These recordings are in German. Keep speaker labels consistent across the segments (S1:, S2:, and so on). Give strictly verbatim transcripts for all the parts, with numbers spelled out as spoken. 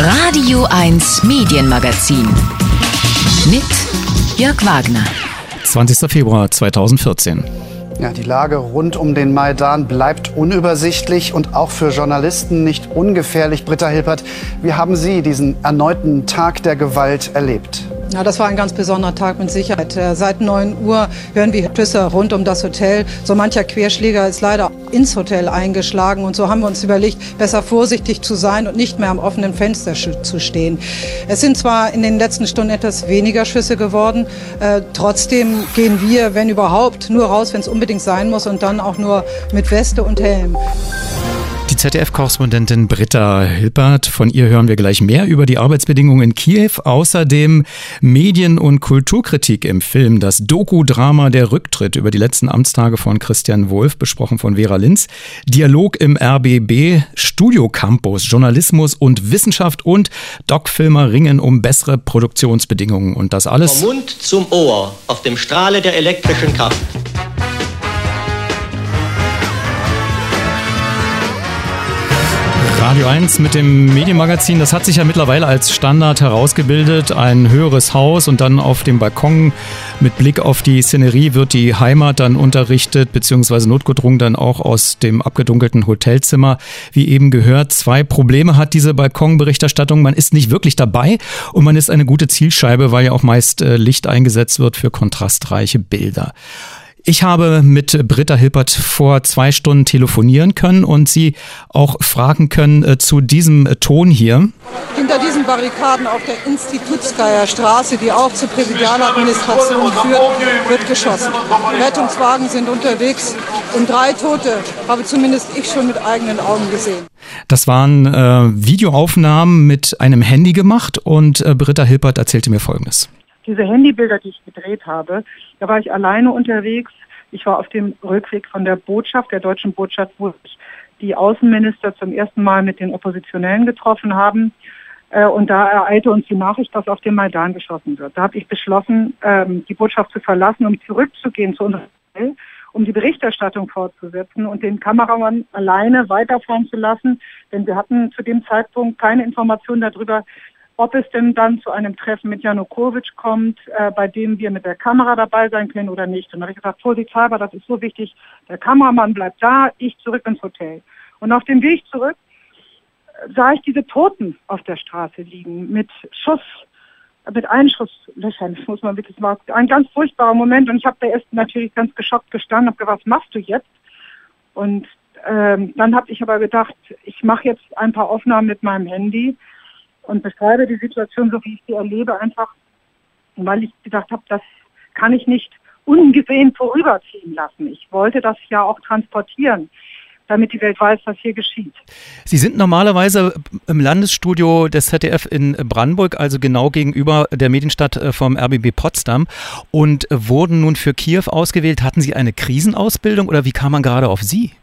S1: Radio eins Medienmagazin mit Jörg Wagner.
S2: zwanzigster Februar zweitausendvierzehn.
S3: Ja, die Lage rund um den Maidan bleibt unübersichtlich und auch für Journalisten nicht ungefährlich. Britta Hilpert, wie haben Sie diesen erneuten Tag der Gewalt erlebt?
S4: Ja, das war ein ganz besonderer Tag mit Sicherheit. Seit neun Uhr hören wir Schüsse rund um das Hotel. So mancher Querschläger ist leider ins Hotel eingeschlagen. Und so haben wir uns überlegt, besser vorsichtig zu sein und nicht mehr am offenen Fenster zu stehen. Es sind zwar in den letzten Stunden etwas weniger Schüsse geworden. Äh, trotzdem gehen wir, wenn überhaupt, nur raus, wenn es unbedingt sein muss. Und dann auch nur mit Weste und Helm.
S2: Die Z D F-Korrespondentin Britta Hilpert, von ihr hören wir gleich mehr über die Arbeitsbedingungen in Kiew. Außerdem Medien- und Kulturkritik im Film, das Doku-Drama Der Rücktritt über die letzten Amtstage von Christian Wulff, besprochen von Vera Linz. Dialog im R B B, Studiocampus, Journalismus und Wissenschaft und Doc-Filmer ringen um bessere Produktionsbedingungen. Und das alles
S5: vom Mund zum Ohr auf dem Strahle der elektrischen Kraft.
S2: Radio eins mit dem Medienmagazin, das hat sich ja mittlerweile als Standard herausgebildet. Ein höheres Haus und dann auf dem Balkon mit Blick auf die Szenerie wird die Heimat dann unterrichtet, beziehungsweise notgedrungen dann auch aus dem abgedunkelten Hotelzimmer. Wie eben gehört, zwei Probleme hat diese Balkonberichterstattung. Man ist nicht wirklich dabei und man ist eine gute Zielscheibe, weil ja auch meist Licht eingesetzt wird für kontrastreiche Bilder. Ich habe mit Britta Hilpert vor zwei Stunden telefonieren können und sie auch fragen können äh, zu diesem äh, Ton hier.
S4: Hinter diesen Barrikaden auf der Institutskaya Straße, die auch zur Präsidialadministration führt, wird geschossen. Rettungswagen sind unterwegs und drei Tote habe zumindest ich schon mit eigenen Augen gesehen.
S2: Das waren äh, Videoaufnahmen mit einem Handy gemacht und äh, Britta Hilpert erzählte mir Folgendes.
S6: Diese Handybilder, die ich gedreht habe, da war ich alleine unterwegs. Ich war auf dem Rückweg von der Botschaft, der deutschen Botschaft, wo sich die Außenminister zum ersten Mal mit den Oppositionellen getroffen haben. Und da ereilte uns die Nachricht, dass auf dem Maidan geschossen wird. Da habe ich beschlossen, die Botschaft zu verlassen, um zurückzugehen zu unserem Hotel, um die Berichterstattung fortzusetzen und den Kameramann alleine weiterfahren zu lassen. Denn wir hatten zu dem Zeitpunkt keine Informationen darüber, ob es denn dann zu einem Treffen mit Janukowitsch kommt, äh, bei dem wir mit der Kamera dabei sein können oder nicht. Und da habe ich gesagt, vorsichtshalber, das ist so wichtig, der Kameramann bleibt da, ich zurück ins Hotel. Und auf dem Weg zurück äh, sah ich diese Toten auf der Straße liegen, mit Schuss, äh, mit Einschusslöchern, das muss man wirklich sagen. Ein ganz furchtbarer Moment und ich habe da erst natürlich ganz geschockt gestanden, habe gesagt, was machst du jetzt? Und ähm, dann habe ich aber gedacht, ich mache jetzt ein paar Aufnahmen mit meinem Handy und beschreibe die Situation, so wie ich sie erlebe, einfach, weil ich gedacht habe, das kann ich nicht ungesehen vorüberziehen lassen. Ich wollte das ja auch transportieren, damit die Welt weiß, was hier geschieht.
S2: Sie sind normalerweise im Landesstudio des Z D F in Brandenburg, also genau gegenüber der Medienstadt vom R B B Potsdam und wurden nun für Kiew ausgewählt. Hatten Sie eine Krisenausbildung oder wie kam man gerade auf Sie?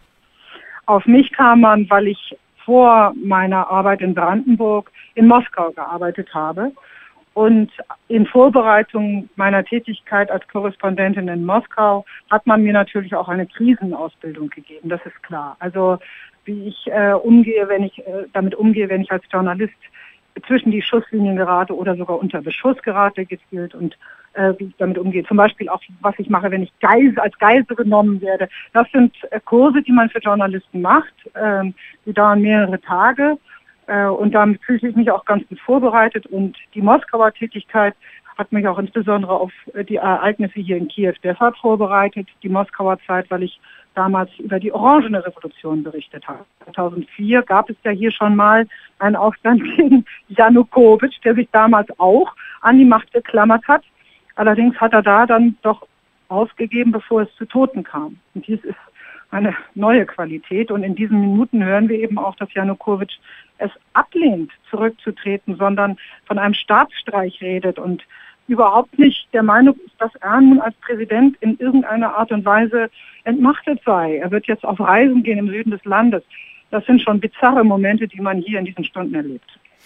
S6: Auf mich kam man, weil ich vor meiner Arbeit in Brandenburg in Moskau gearbeitet habe. Und in Vorbereitung meiner Tätigkeit als Korrespondentin in Moskau hat man mir natürlich auch eine Krisenausbildung gegeben, das ist klar. Also wie ich äh, umgehe, wenn ich äh, damit umgehe, wenn ich als Journalist zwischen die Schusslinien gerate oder sogar unter Beschuss gerate, gezielt und äh, wie ich damit umgehe. Zum Beispiel auch, was ich mache, wenn ich Geisel, als Geisel genommen werde. Das sind äh, Kurse, die man für Journalisten macht. Ähm, die dauern mehrere Tage. Und damit fühle ich mich auch ganz gut vorbereitet. Und die Moskauer Tätigkeit hat mich auch insbesondere auf die Ereignisse hier in Kiew deshalb vorbereitet, die Moskauer Zeit, weil ich damals über die Orangene Revolution berichtet habe. zweitausendvier gab es ja hier schon mal einen Aufstand gegen Janukowitsch, der sich damals auch an die Macht geklammert hat. Allerdings hat er da dann doch aufgegeben, bevor es zu Toten kam. Und dies ist eine neue Qualität. Und in diesen Minuten hören wir eben auch, dass Janukowitsch es ablehnt, zurückzutreten, sondern von einem Staatsstreich redet und überhaupt nicht der Meinung ist, dass er nun als Präsident in irgendeiner Art und Weise entmachtet sei. Er wird jetzt auf Reisen gehen im Süden des Landes. Das sind schon bizarre Momente, die man hier in diesen Stunden erlebt.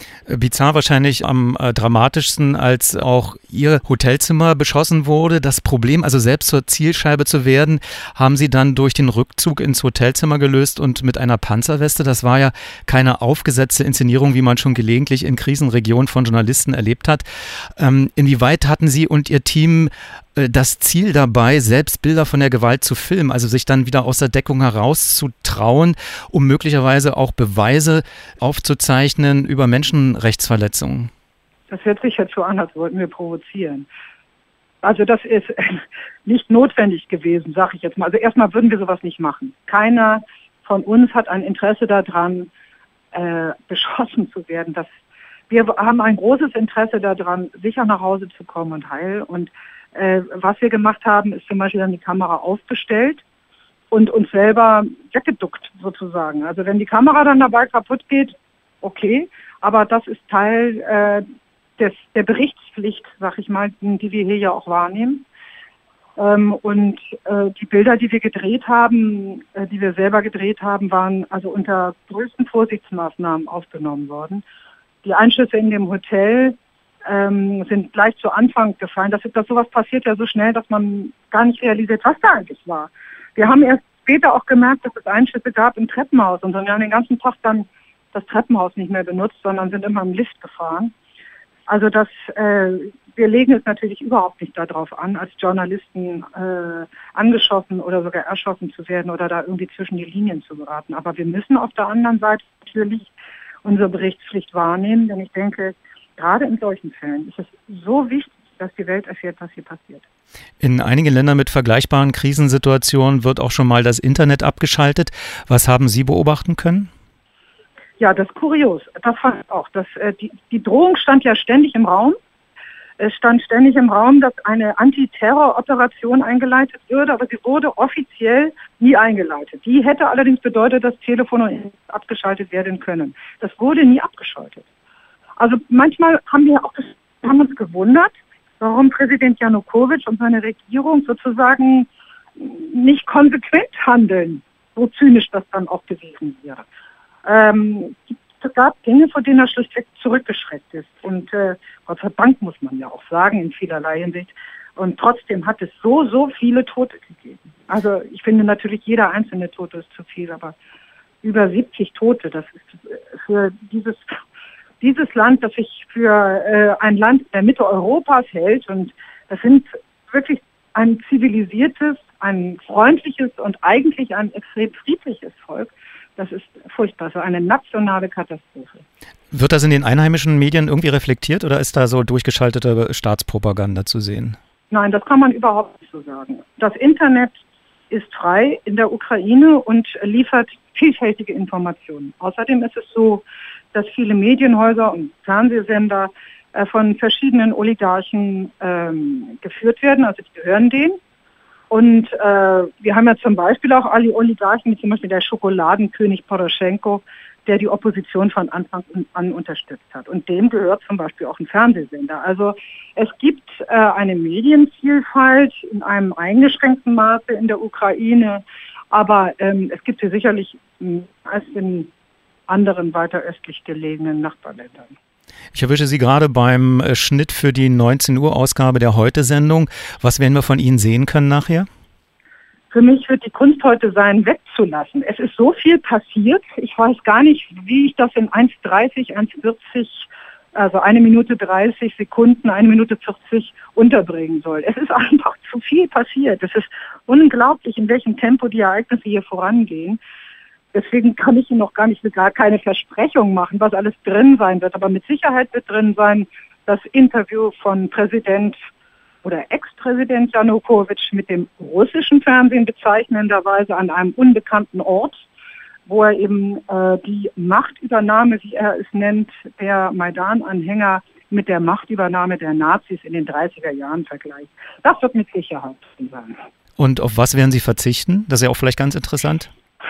S2: Bizarr wahrscheinlich am äh, dramatischsten, als auch Ihr Hotelzimmer beschossen wurde. Das Problem, also selbst zur Zielscheibe zu werden, haben Sie dann durch den Rückzug ins Hotelzimmer gelöst und mit einer Panzerweste. Das war ja keine aufgesetzte Inszenierung, wie man schon gelegentlich in Krisenregionen von Journalisten erlebt hat. Ähm, inwieweit hatten Sie und Ihr Team äh, das Ziel dabei, selbst Bilder von der Gewalt zu filmen, also sich dann wieder aus der Deckung herauszutrauen, um möglicherweise auch Beweise aufzuzeichnen über Menschenrechtsverletzungen?
S6: Das hört sich jetzt so an, als wollten wir provozieren. Also das ist nicht notwendig gewesen, sage ich jetzt mal. Also erstmal würden wir sowas nicht machen. Keiner von uns hat ein Interesse daran, äh, beschossen zu werden. Das, wir haben ein großes Interesse daran, sicher nach Hause zu kommen und heil. Und äh, was wir gemacht haben, ist zum Beispiel dann die Kamera aufgestellt und uns selber weggeduckt sozusagen. Also wenn die Kamera dann dabei kaputt geht, okay, aber das ist Teil äh, des, der Berichtspflicht, sag ich mal, die wir hier ja auch wahrnehmen. Ähm, und äh, die Bilder, die wir gedreht haben, äh, die wir selber gedreht haben, waren also unter größten Vorsichtsmaßnahmen aufgenommen worden. Die Einschüsse in dem Hotel ähm, sind gleich zu Anfang gefallen. Das, das sowas passiert ja so schnell, dass man gar nicht realisiert, was da eigentlich war. Wir haben erst später auch gemerkt, dass es Einschüsse gab im Treppenhaus. Und wir haben den ganzen Tag dann das Treppenhaus nicht mehr benutzt, sondern sind immer im Lift gefahren. Also das, äh, wir legen es natürlich überhaupt nicht darauf an, als Journalisten äh, angeschossen oder sogar erschossen zu werden oder da irgendwie zwischen die Linien zu geraten. Aber wir müssen auf der anderen Seite natürlich unsere Berichtspflicht wahrnehmen, denn ich denke, gerade in solchen Fällen ist es so wichtig, dass die Welt erfährt, was hier passiert.
S2: In einigen Ländern mit vergleichbaren Krisensituationen wird auch schon mal das Internet abgeschaltet. Was haben Sie beobachten können?
S6: Ja, das ist kurios. Das fand ich auch. Das, äh, die, die Drohung stand ja ständig im Raum. Es stand ständig im Raum, dass eine Antiterror-Operation eingeleitet würde, aber sie wurde offiziell nie eingeleitet. Die hätte allerdings bedeutet, dass Telefon abgeschaltet werden können. Das wurde nie abgeschaltet. Also manchmal haben wir auch das, haben uns gewundert, warum Präsident Janukowitsch und seine Regierung sozusagen nicht konsequent handeln, so zynisch das dann auch gewesen wäre. Ähm, es gab Dinge, vor denen er schlichtweg zurückgeschreckt ist. Und äh, Gott sei Dank muss man ja auch sagen, in vielerlei Hinsicht. Und trotzdem hat es so, so viele Tote gegeben. Also ich finde natürlich, jeder einzelne Tote ist zu viel, aber über siebzig Tote, das ist für dieses, dieses Land, das sich für äh, ein Land in der Mitte Europas hält. Und das sind wirklich ein zivilisiertes, ein freundliches und eigentlich ein extrem friedliches Volk. Das ist furchtbar, so eine nationale Katastrophe.
S2: Wird das in den einheimischen Medien irgendwie reflektiert oder ist da so durchgeschaltete Staatspropaganda zu sehen?
S6: Nein, das kann man überhaupt nicht so sagen. Das Internet ist frei in der Ukraine und liefert vielfältige Informationen. Außerdem ist es so, dass viele Medienhäuser und Fernsehsender äh, von verschiedenen Oligarchen ähm, geführt werden, also die gehören denen. Und äh, wir haben ja zum Beispiel auch alle Oligarchen, wie zum Beispiel der Schokoladenkönig Poroschenko, der die Opposition von Anfang an unterstützt hat. Und dem gehört zum Beispiel auch ein Fernsehsender. Also es gibt äh, eine Medienvielfalt in einem eingeschränkten Maße in der Ukraine, aber ähm, es gibt sie sicherlich mh, als in anderen weiter östlich gelegenen Nachbarländern.
S2: Ich erwische Sie gerade beim Schnitt für die neunzehn Uhr Ausgabe der Heute-Sendung. Was werden wir von Ihnen sehen können nachher?
S6: Für mich wird die Kunst heute sein, wegzulassen. Es ist so viel passiert. Ich weiß gar nicht, wie ich das in eins dreißig, eins vierzig, also eine Minute dreißig Sekunden, eine Minute vierzig unterbringen soll. Es ist einfach zu viel passiert. Es ist unglaublich, in welchem Tempo die Ereignisse hier vorangehen. Deswegen kann ich Ihnen noch gar nicht gar keine Versprechung machen, was alles drin sein wird. Aber mit Sicherheit wird drin sein das Interview von Präsident oder Ex-Präsident Janukowitsch mit dem russischen Fernsehen bezeichnenderweise an einem unbekannten Ort, wo er eben äh, die Machtübernahme, wie er es nennt, der Maidan-Anhänger mit der Machtübernahme der Nazis in den dreißiger Jahren vergleicht. Das wird mit Sicherheit drin sein.
S2: Und auf was werden Sie verzichten? Das ist ja auch vielleicht ganz interessant.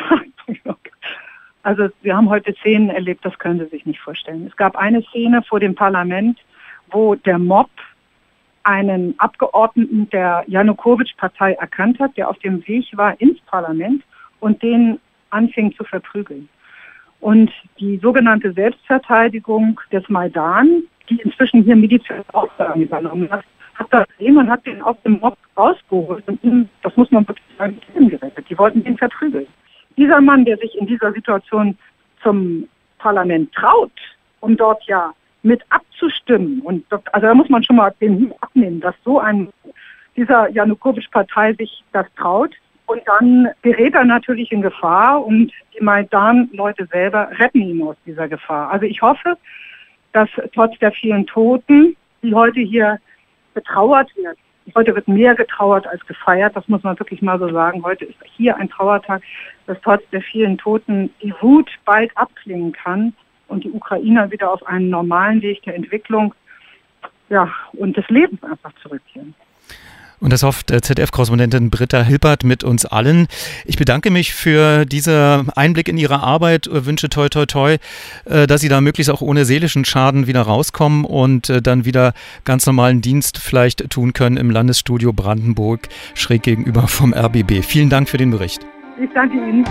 S6: Also wir haben heute Szenen erlebt, das können Sie sich nicht vorstellen. Es gab eine Szene vor dem Parlament, wo der Mob einen Abgeordneten der Janukowitsch-Partei erkannt hat, der auf dem Weg war ins Parlament und den anfing zu verprügeln. Und die sogenannte Selbstverteidigung des Maidan, die inzwischen hier militärische Aufgaben übernommen hat, hat das gesehen und hat den aus dem Mob rausgeholt und ihn, das muss man wirklich sagen, gerettet. Die wollten ihn verprügeln. Dieser Mann, der sich in dieser Situation zum Parlament traut, um dort ja mit abzustimmen, und das, also da muss man schon mal den Hut abnehmen, dass so ein dieser Janukowitsch-Partei sich das traut, und dann gerät er natürlich in Gefahr und die Maidan-Leute selber retten ihn aus dieser Gefahr. Also ich hoffe, dass trotz der vielen Toten, die heute hier betrauert werden, heute wird mehr getrauert als gefeiert, das muss man wirklich mal so sagen, heute ist hier ein Trauertag, dass trotz der vielen Toten die Wut bald abklingen kann und die Ukrainer wieder auf einen normalen Weg der Entwicklung, ja, und des Lebens einfach zurückkehren.
S2: Und das hofft Z D F-Korrespondentin Britta Hilpert mit uns allen. Ich bedanke mich für diesen Einblick in Ihre Arbeit, wünsche toi toi toi, dass Sie da möglichst auch ohne seelischen Schaden wieder rauskommen und dann wieder ganz normalen Dienst vielleicht tun können im Landesstudio Brandenburg, schräg gegenüber vom R B B. Vielen Dank für den Bericht.
S6: Ich danke Ihnen.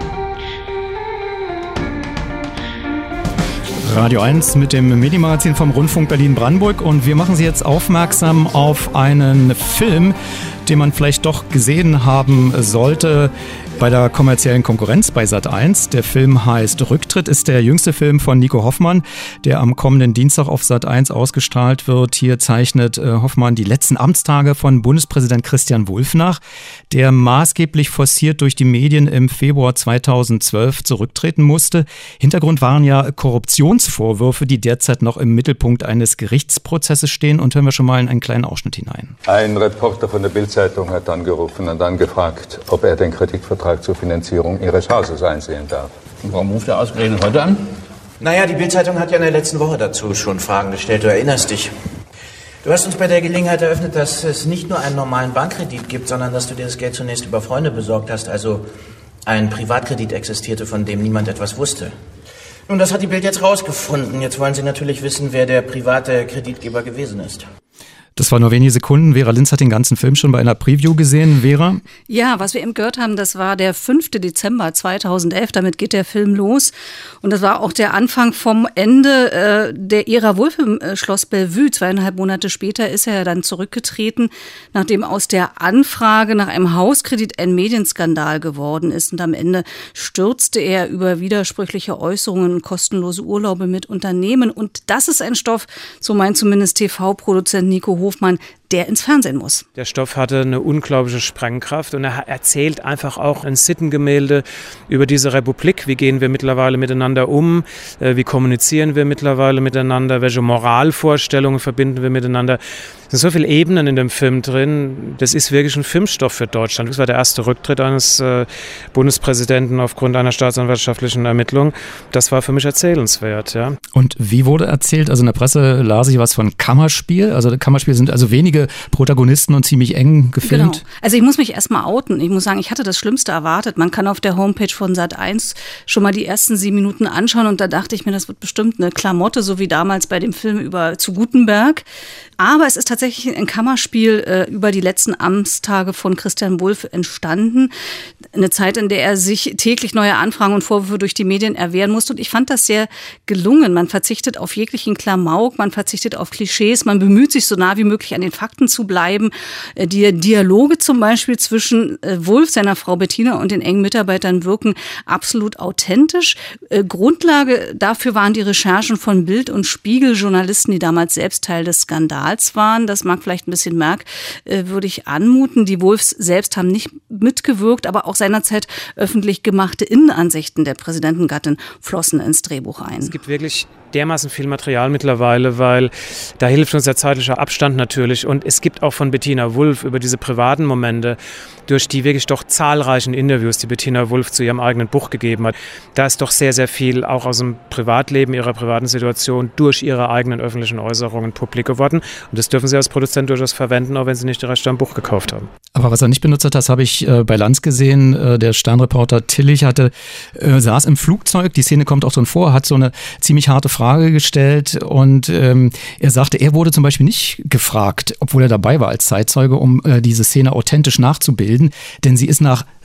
S2: Radio eins mit dem Medienmagazin vom Rundfunk Berlin-Brandenburg, und wir machen Sie jetzt aufmerksam auf einen Film, den man vielleicht doch gesehen haben sollte bei der kommerziellen Konkurrenz bei Sat eins. Der Film heißt Rücktritt, ist der jüngste Film von Nico Hoffmann, der am kommenden Dienstag auf Sat eins ausgestrahlt wird. Hier zeichnet äh, Hoffmann die letzten Amtstage von Bundespräsident Christian Wulff nach, der maßgeblich forciert durch die Medien im Februar zweitausendzwölf zurücktreten musste. Hintergrund waren ja Korruptionsvorwürfe, die derzeit noch im Mittelpunkt eines Gerichtsprozesses stehen. Und hören wir schon mal in einen kleinen Ausschnitt hinein.
S7: Ein Reporter von der Bild-Zeitung hat angerufen und dann gefragt, ob er den Kreditvertrag zur Finanzierung Ihres Hauses einsehen darf.
S8: Und warum ruft er ausgerechnet heute an?
S9: Naja, die Bild-Zeitung hat ja in der letzten Woche dazu schon Fragen gestellt, du erinnerst dich. Du hast uns bei der Gelegenheit eröffnet, dass es nicht nur einen normalen Bankkredit gibt, sondern dass du dir das Geld zunächst über Freunde besorgt hast, also ein Privatkredit existierte, von dem niemand etwas wusste. Nun, das hat die Bild jetzt rausgefunden. Jetzt wollen sie natürlich wissen, wer der private Kreditgeber gewesen ist.
S2: Das war nur wenige Sekunden. Vera Linz hat den ganzen Film schon bei einer Preview gesehen. Vera?
S10: Ja, was wir eben gehört haben, das war der fünfte Dezember zweitausendelf. Damit geht der Film los. Und das war auch der Anfang vom Ende äh, der Ära Wulff im äh, Schloss Bellevue. Zweieinhalb Monate später ist er ja dann zurückgetreten, nachdem aus der Anfrage nach einem Hauskredit ein Medienskandal geworden ist. Und am Ende stürzte er über widersprüchliche Äußerungen und kostenlose Urlaube mit Unternehmen. Und das ist ein Stoff, so meint zumindest T V-Produzent Nico Hofmann, der ins Fernsehen muss.
S11: Der Stoff hatte eine unglaubliche Sprengkraft und er erzählt einfach auch ein Sittengemälde über diese Republik. Wie gehen wir mittlerweile miteinander um? Wie kommunizieren wir mittlerweile miteinander? Welche Moralvorstellungen verbinden wir miteinander? Es sind so viele Ebenen in dem Film drin. Das ist wirklich ein Filmstoff für Deutschland. Das war der erste Rücktritt eines äh, Bundespräsidenten aufgrund einer staatsanwaltschaftlichen Ermittlung. Das war für mich erzählenswert. Ja.
S2: Und wie wurde erzählt? Also in der Presse las ich was von Kammerspiel. Also Kammerspiel sind also wenige Protagonisten und ziemlich eng gefilmt.
S10: Genau. Also ich muss mich erstmal outen. Ich muss sagen, ich hatte das Schlimmste erwartet. Man kann auf der Homepage von Sat eins schon mal die ersten sieben Minuten anschauen und da dachte ich mir, das wird bestimmt eine Klamotte, so wie damals bei dem Film über zu Gutenberg. Aber es ist tatsächlich ein Kammerspiel äh, über die letzten Amtstage von Christian Wulff entstanden. Eine Zeit, in der er sich täglich neue Anfragen und Vorwürfe durch die Medien erwehren musste. Und ich fand das sehr gelungen. Man verzichtet auf jeglichen Klamauk, man verzichtet auf Klischees, man bemüht sich so nah wie möglich an den Fakten zu bleiben. Äh, die Dialoge zum Beispiel zwischen äh, Wulff, seiner Frau Bettina und den engen Mitarbeitern wirken absolut authentisch. Äh, Grundlage dafür waren die Recherchen von Bild und Spiegel, Journalisten, die damals selbst Teil des Skandals waren. Das mag vielleicht ein bisschen merkwürdig anmuten. Die Wulffs selbst haben nicht mitgewirkt, aber auch seinerzeit öffentlich gemachte Innenansichten der Präsidentengattin flossen ins Drehbuch ein.
S11: Es gibt wirklich dermaßen viel Material mittlerweile, weil da hilft uns der zeitliche Abstand natürlich. Und es gibt auch von Bettina Wulff über diese privaten Momente, durch die wirklich doch zahlreichen Interviews, die Bettina Wulff zu ihrem eigenen Buch gegeben hat, da ist doch sehr, sehr viel auch aus dem Privatleben, ihrer privaten Situation durch ihre eigenen öffentlichen Äußerungen publik geworden. Und das dürfen Sie als Produzent durchaus verwenden, auch wenn Sie nicht die Rechte am Buch gekauft haben.
S2: Aber was er nicht benutzt hat, das habe ich äh, bei Lanz gesehen. Äh, der Sternreporter Tillich hatte, äh, saß im Flugzeug, die Szene kommt auch drin vor, hat so eine ziemlich harte Frage gestellt und ähm, er sagte, er wurde zum Beispiel nicht gefragt, obwohl er dabei war als Zeitzeuge, um äh, diese Szene authentisch nachzubilden, denn sie ist nach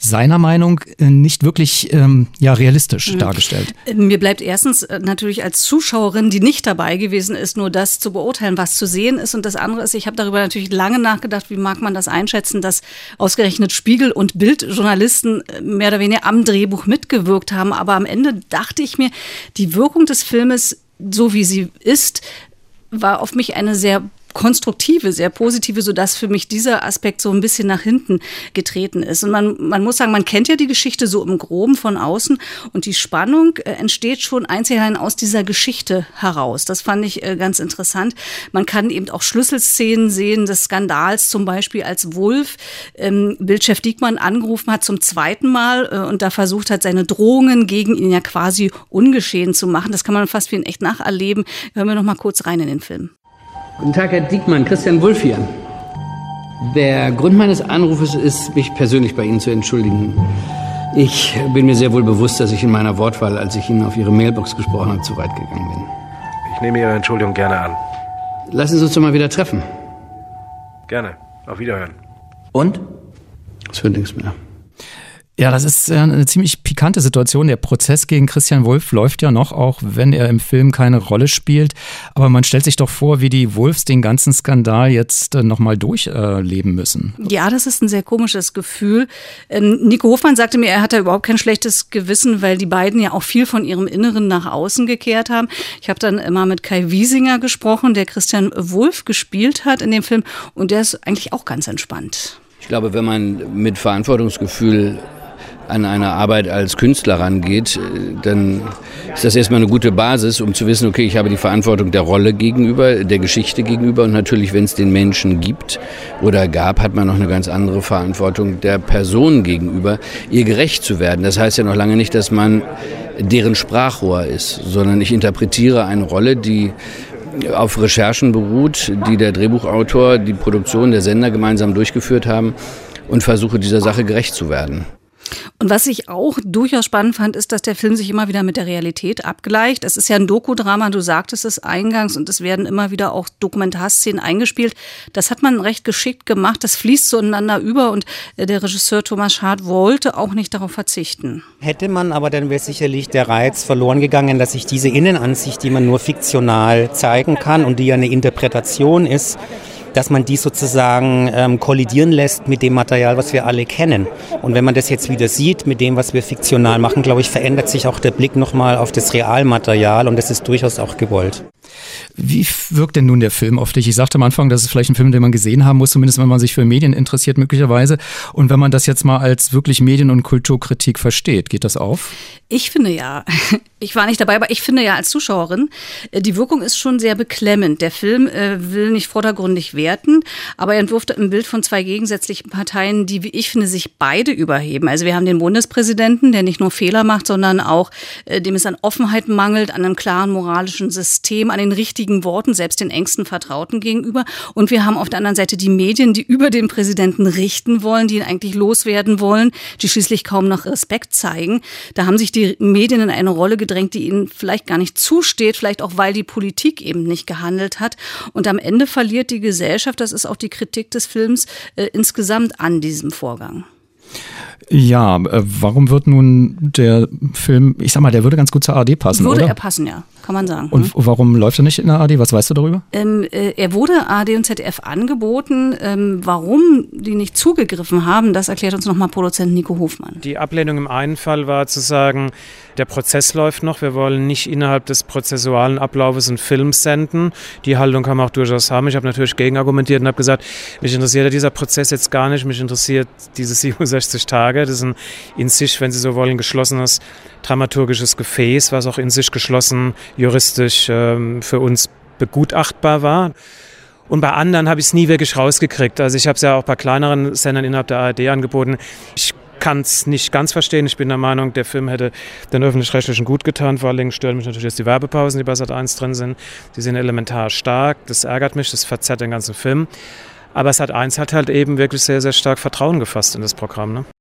S2: seiner Meinung nicht wirklich ähm, ja, realistisch mhm. dargestellt.
S10: Mir bleibt erstens natürlich als Zuschauerin, die nicht dabei gewesen ist, nur das zu beurteilen, was zu sehen ist. Und das andere ist, ich habe darüber natürlich lange nachgedacht, wie mag man das einschätzen, dass ausgerechnet Spiegel- und Bildjournalisten mehr oder weniger am Drehbuch mitgewirkt haben. Aber am Ende dachte ich mir, die Wirkung des Filmes, so wie sie ist, war auf mich eine sehr konstruktive, sehr positive, sodass für mich dieser Aspekt so ein bisschen nach hinten getreten ist. Und man, man muss sagen, man kennt ja die Geschichte so im Groben von außen und die Spannung äh, entsteht schon einzig aus dieser Geschichte heraus. Das fand ich äh, ganz interessant. Man kann eben auch Schlüsselszenen sehen des Skandals, zum Beispiel als Wulff ähm, Bildchef Diekmann angerufen hat zum zweiten Mal äh, und da versucht hat, seine Drohungen gegen ihn ja quasi ungeschehen zu machen. Das kann man fast wie in echt nacherleben. Hören wir noch mal kurz rein in den Film.
S12: Guten Tag, Herr Diekmann, Christian Wulff hier. Der Grund meines Anrufes ist, mich persönlich bei Ihnen zu entschuldigen. Ich bin mir sehr wohl bewusst, dass ich in meiner Wortwahl, als ich Ihnen auf Ihre Mailbox gesprochen habe, zu weit gegangen bin.
S13: Ich nehme Ihre Entschuldigung gerne an.
S12: Lassen Sie uns doch mal wieder treffen.
S13: Gerne. Auf Wiederhören.
S12: Und? Es wird nichts mehr.
S2: Ja, das ist eine ziemlich pikante Situation. Der Prozess gegen Christian Wulff läuft ja noch, auch wenn er im Film keine Rolle spielt. Aber man stellt sich doch vor, wie die Wulffs den ganzen Skandal jetzt nochmal durchleben müssen.
S10: Ja, das ist ein sehr komisches Gefühl. Ähm, Nico Hofmann sagte mir, er hatte überhaupt kein schlechtes Gewissen, weil die beiden ja auch viel von ihrem Inneren nach außen gekehrt haben. Ich habe dann immer mit Kai Wiesinger gesprochen, der Christian Wulff gespielt hat in dem Film. Und der ist eigentlich auch ganz entspannt.
S12: Ich glaube, wenn man mit Verantwortungsgefühl an eine Arbeit als Künstler rangeht, dann ist das erstmal eine gute Basis, um zu wissen, okay, ich habe die Verantwortung der Rolle gegenüber, der Geschichte gegenüber und natürlich, wenn es den Menschen gibt oder gab, hat man noch eine ganz andere Verantwortung der Person gegenüber, ihr gerecht zu werden. Das heißt ja noch lange nicht, dass man deren Sprachrohr ist, sondern ich interpretiere eine Rolle, die auf Recherchen beruht, die der Drehbuchautor, die Produktion, der Sender gemeinsam durchgeführt haben und versuche dieser Sache gerecht zu werden.
S10: Und was ich auch durchaus spannend fand, ist, dass der Film sich immer wieder mit der Realität abgleicht. Es ist ja ein Dokudrama, du sagtest es eingangs, und es werden immer wieder auch Dokumentarszenen eingespielt. Das hat man recht geschickt gemacht, das fließt zueinander über und der Regisseur Thomas Schad wollte auch nicht darauf verzichten.
S14: Hätte man, aber dann wäre sicherlich der Reiz verloren gegangen, dass sich diese Innenansicht, die man nur fiktional zeigen kann und die ja eine Interpretation ist, dass man die sozusagen ähm, kollidieren lässt mit dem Material, was wir alle kennen. Und wenn man das jetzt wieder sieht, mit dem, was wir fiktional machen, glaube ich, verändert sich auch der Blick nochmal auf das Realmaterial und das ist durchaus auch gewollt.
S2: Wie wirkt denn nun der Film auf dich? Ich sagte am Anfang, das ist vielleicht ein Film, den man gesehen haben muss, zumindest wenn man sich für Medien interessiert möglicherweise. Und wenn man das jetzt mal als wirklich Medien- und Kulturkritik versteht, geht das auf?
S10: Ich finde ja, ich war nicht dabei, aber ich finde ja als Zuschauerin, die Wirkung ist schon sehr beklemmend. Der Film äh, will nicht vordergründig werten, aber er entwirft ein Bild von zwei gegensätzlichen Parteien, die, wie ich finde, sich beide überheben. Also wir haben den Bundespräsidenten, der nicht nur Fehler macht, sondern auch, äh, dem es an Offenheit mangelt, an einem klaren moralischen System, an den richtigen Worten, selbst den engsten Vertrauten gegenüber. Und wir haben auf der anderen Seite die Medien, die über den Präsidenten richten wollen, die ihn eigentlich loswerden wollen, die schließlich kaum noch Respekt zeigen. Da haben sich die Medien in eine Rolle gedrängt, die ihnen vielleicht gar nicht zusteht, vielleicht auch, weil die Politik eben nicht gehandelt hat. Und am Ende verliert die Gesellschaft, das ist auch die Kritik des Films, äh, insgesamt an diesem Vorgang.
S2: Ja, äh, warum wird nun der Film, ich sag mal, der würde ganz gut zur A R D passen,
S10: würde
S2: oder?
S10: Würde er passen, ja, kann man sagen.
S2: Und hm? warum läuft er nicht in der A R D? Was weißt du darüber?
S10: Ähm, äh, er wurde A R D und Z D F angeboten. Ähm, warum die nicht zugegriffen haben, das erklärt uns nochmal Produzent Nico Hofmann.
S11: Die Ablehnung im einen Fall war zu sagen, der Prozess läuft noch, wir wollen nicht innerhalb des prozessualen Ablaufes einen Film senden. Die Haltung kann man auch durchaus haben. Ich habe natürlich gegenargumentiert und habe gesagt, mich interessiert ja dieser Prozess jetzt gar nicht, mich interessiert diese siebenundsechzig Tage. Das ist ein in sich, wenn Sie so wollen, geschlossenes dramaturgisches Gefäß, was auch in sich geschlossen juristisch ähm, für uns begutachtbar war. Und bei anderen habe ich es nie wirklich rausgekriegt. Also ich habe es ja auch bei kleineren Sendern innerhalb der A R D angeboten. Ich kann es nicht ganz verstehen. Ich bin der Meinung, der Film hätte den Öffentlich-Rechtlichen gut getan. Vor allen Dingen stören mich natürlich jetzt die Werbepausen, die bei Sat eins drin sind. Die sind elementar stark. Das ärgert mich, das verzerrt den ganzen Film. Aber Sat eins hat halt eben wirklich sehr, sehr stark Vertrauen gefasst in das Programm, ne?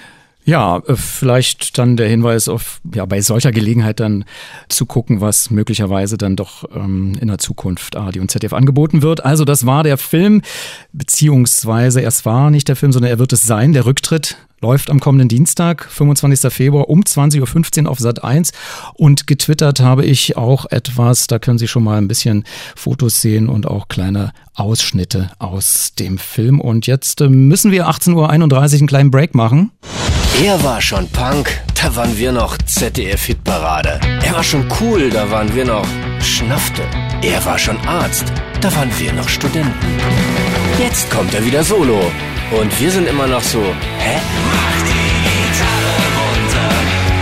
S2: Ja, vielleicht dann der Hinweis auf, ja, bei solcher Gelegenheit dann zu gucken, was möglicherweise dann doch ähm, in der Zukunft A R D und Z D F angeboten wird. Also das war der Film, beziehungsweise es war nicht der Film, sondern er wird es sein, der Rücktritt läuft am kommenden Dienstag, fünfundzwanzigsten Februar um zwanzig Uhr fünfzehn auf Sat eins und getwittert habe ich auch etwas, da können Sie schon mal ein bisschen Fotos sehen und auch kleine Ausschnitte aus dem Film. Und jetzt müssen wir achtzehn Uhr einunddreißig einen kleinen Break machen.
S15: Er war schon Punk, da waren wir noch Z D F-Hitparade. Er war schon cool, da waren wir noch Schnafte. Er war schon Arzt, da waren wir noch Studenten. Jetzt kommt er wieder solo und wir sind immer noch so, hä? Mach die Gitarre runter,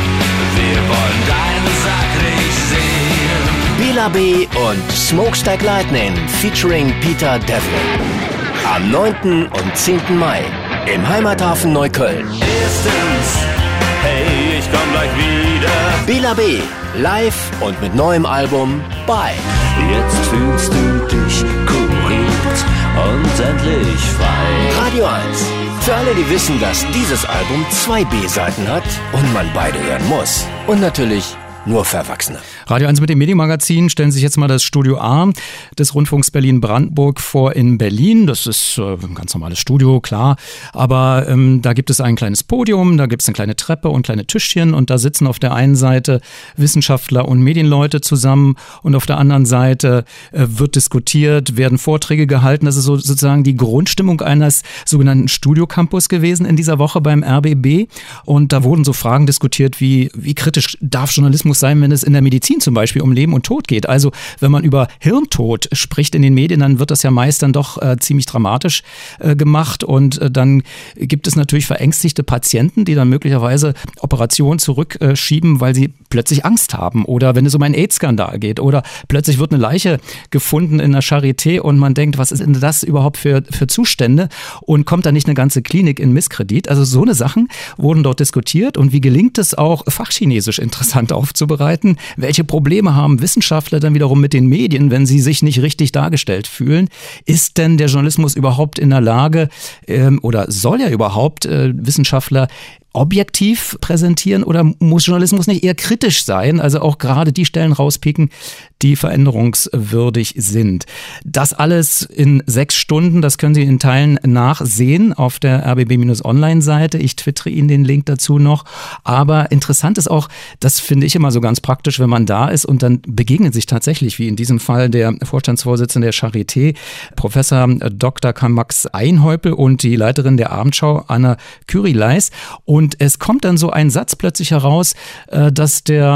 S15: wir wollen deinen Sack nicht sehen. Bela B. und Smokestack Lightning featuring Peter Devlin. Am neunten und zehnten Mai im Heimathafen Neukölln. Erstens, hey, ich komm gleich wieder. Bela B. live und mit neuem Album Bye. Jetzt fühlst du dich kuriert und endlich frei. Radio eins. Für alle, die wissen, dass dieses Album zwei B-Seiten hat und man beide hören muss. Und natürlich nur für Erwachsene.
S2: Radio eins mit dem Medienmagazin stellen sich jetzt mal das Studio A des Rundfunks Berlin-Brandenburg vor in Berlin. Das ist äh, ein ganz normales Studio, klar. Aber ähm, da gibt es ein kleines Podium, da gibt es eine kleine Treppe und kleine Tischchen und da sitzen auf der einen Seite Wissenschaftler und Medienleute zusammen und auf der anderen Seite äh, wird diskutiert, werden Vorträge gehalten. Das ist so, sozusagen die Grundstimmung eines sogenannten Studiocampus gewesen in dieser Woche beim R B B. Und da wurden so Fragen diskutiert wie, wie kritisch darf Journalismus sein, wenn es in der Medizin zum Beispiel um Leben und Tod geht. Also wenn man über Hirntod spricht in den Medien, dann wird das ja meist dann doch äh, ziemlich dramatisch äh, gemacht und äh, dann gibt es natürlich verängstigte Patienten, die dann möglicherweise Operationen zurückschieben, äh, weil sie plötzlich Angst haben oder wenn es um einen AIDS-Skandal geht oder plötzlich wird eine Leiche gefunden in der Charité und man denkt, was ist denn das überhaupt für, für Zustände und kommt da nicht eine ganze Klinik in Misskredit? Also so eine Sachen wurden dort diskutiert und wie gelingt es auch, Fachchinesisch interessant aufzubereiten? Welche Probleme haben Wissenschaftler dann wiederum mit den Medien, wenn sie sich nicht richtig dargestellt fühlen? Ist denn der Journalismus überhaupt in der Lage ähm, oder soll er überhaupt äh, Wissenschaftler objektiv präsentieren oder muss Journalismus nicht eher kritisch sein, also auch gerade die Stellen rauspicken, die veränderungswürdig sind. Das alles in sechs Stunden, das können Sie in Teilen nachsehen auf der R B B-Online-Seite. Ich twittere Ihnen den Link dazu noch. Aber interessant ist auch, das finde ich immer so ganz praktisch, wenn man da ist und dann begegnen sich tatsächlich, wie in diesem Fall der Vorstandsvorsitzende der Charité, Professor Doktor Karl-Max Einhäupel und die Leiterin der Abendschau, Anna Kyrileis. Und es kommt dann so ein Satz plötzlich heraus, dass der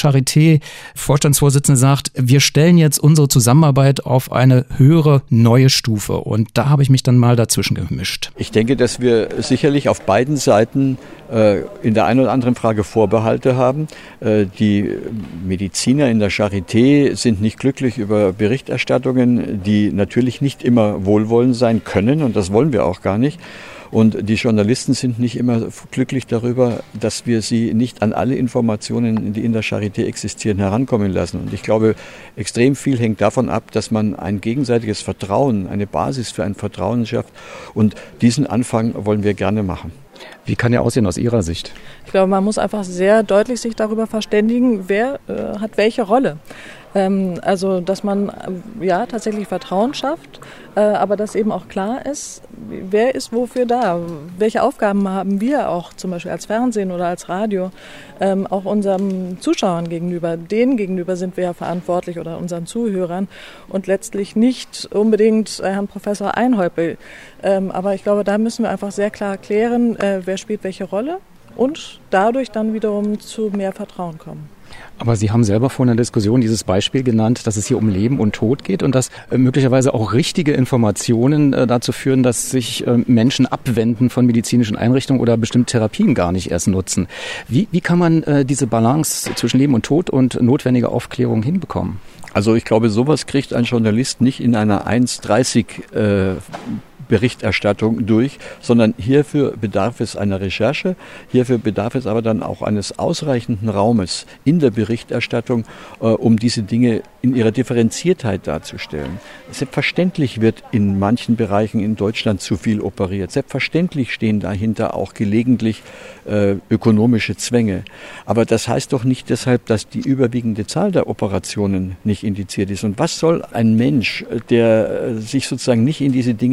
S2: Charité-Vorstandsvorsitzende sagt, wir stellen jetzt unsere Zusammenarbeit auf eine höhere, neue Stufe. Und da habe ich mich dann mal dazwischen gemischt.
S16: Ich denke, dass wir sicherlich auf beiden Seiten äh, in der einen oder anderen Frage Vorbehalte haben. Äh, die Mediziner in der Charité sind nicht glücklich über Berichterstattungen, die natürlich nicht immer wohlwollend sein können. Und das wollen wir auch gar nicht. Und die Journalisten sind nicht immer glücklich darüber, dass wir sie nicht an alle Informationen, die in der Charité existieren, herankommen lassen. Und ich glaube, extrem viel hängt davon ab, dass man ein gegenseitiges Vertrauen, eine Basis für ein Vertrauen schafft. Und diesen Anfang wollen wir gerne machen.
S2: Wie kann er aussehen aus Ihrer Sicht?
S17: Ich glaube, man muss einfach sehr deutlich sich darüber verständigen, wer äh, hat welche Rolle. Ähm, also, dass man äh, ja tatsächlich Vertrauen schafft, äh, aber dass eben auch klar ist, wer ist wofür da? Welche Aufgaben haben wir auch zum Beispiel als Fernsehen oder als Radio, ähm, auch unseren Zuschauern gegenüber, denen gegenüber sind wir ja verantwortlich oder unseren Zuhörern und letztlich nicht unbedingt äh, Herrn Professor Einhäupel. Ähm, aber ich glaube, da müssen wir einfach sehr klar klären, äh, wer spielt welche Rolle und dadurch dann wiederum zu mehr Vertrauen kommen.
S2: Aber Sie haben selber vor einer Diskussion dieses Beispiel genannt, dass es hier um Leben und Tod geht und dass äh, möglicherweise auch richtige Informationen äh, dazu führen, dass sich äh, Menschen abwenden von medizinischen Einrichtungen oder bestimmte Therapien gar nicht erst nutzen. Wie, wie kann man äh, diese Balance zwischen Leben und Tod und notwendiger Aufklärung hinbekommen?
S16: Also ich glaube, sowas kriegt ein Journalist nicht in einer eins dreißig äh, Berichterstattung durch, sondern hierfür bedarf es einer Recherche, hierfür bedarf es aber dann auch eines ausreichenden Raumes in der Berichterstattung, äh, um diese Dinge in ihrer Differenziertheit darzustellen. Selbstverständlich wird in manchen Bereichen in Deutschland zu viel operiert. Selbstverständlich stehen dahinter auch gelegentlich äh, ökonomische Zwänge. Aber das heißt doch nicht deshalb, dass die überwiegende Zahl der Operationen nicht indiziert ist. Und was soll ein Mensch, der äh, sich sozusagen nicht in diese Dinge hinein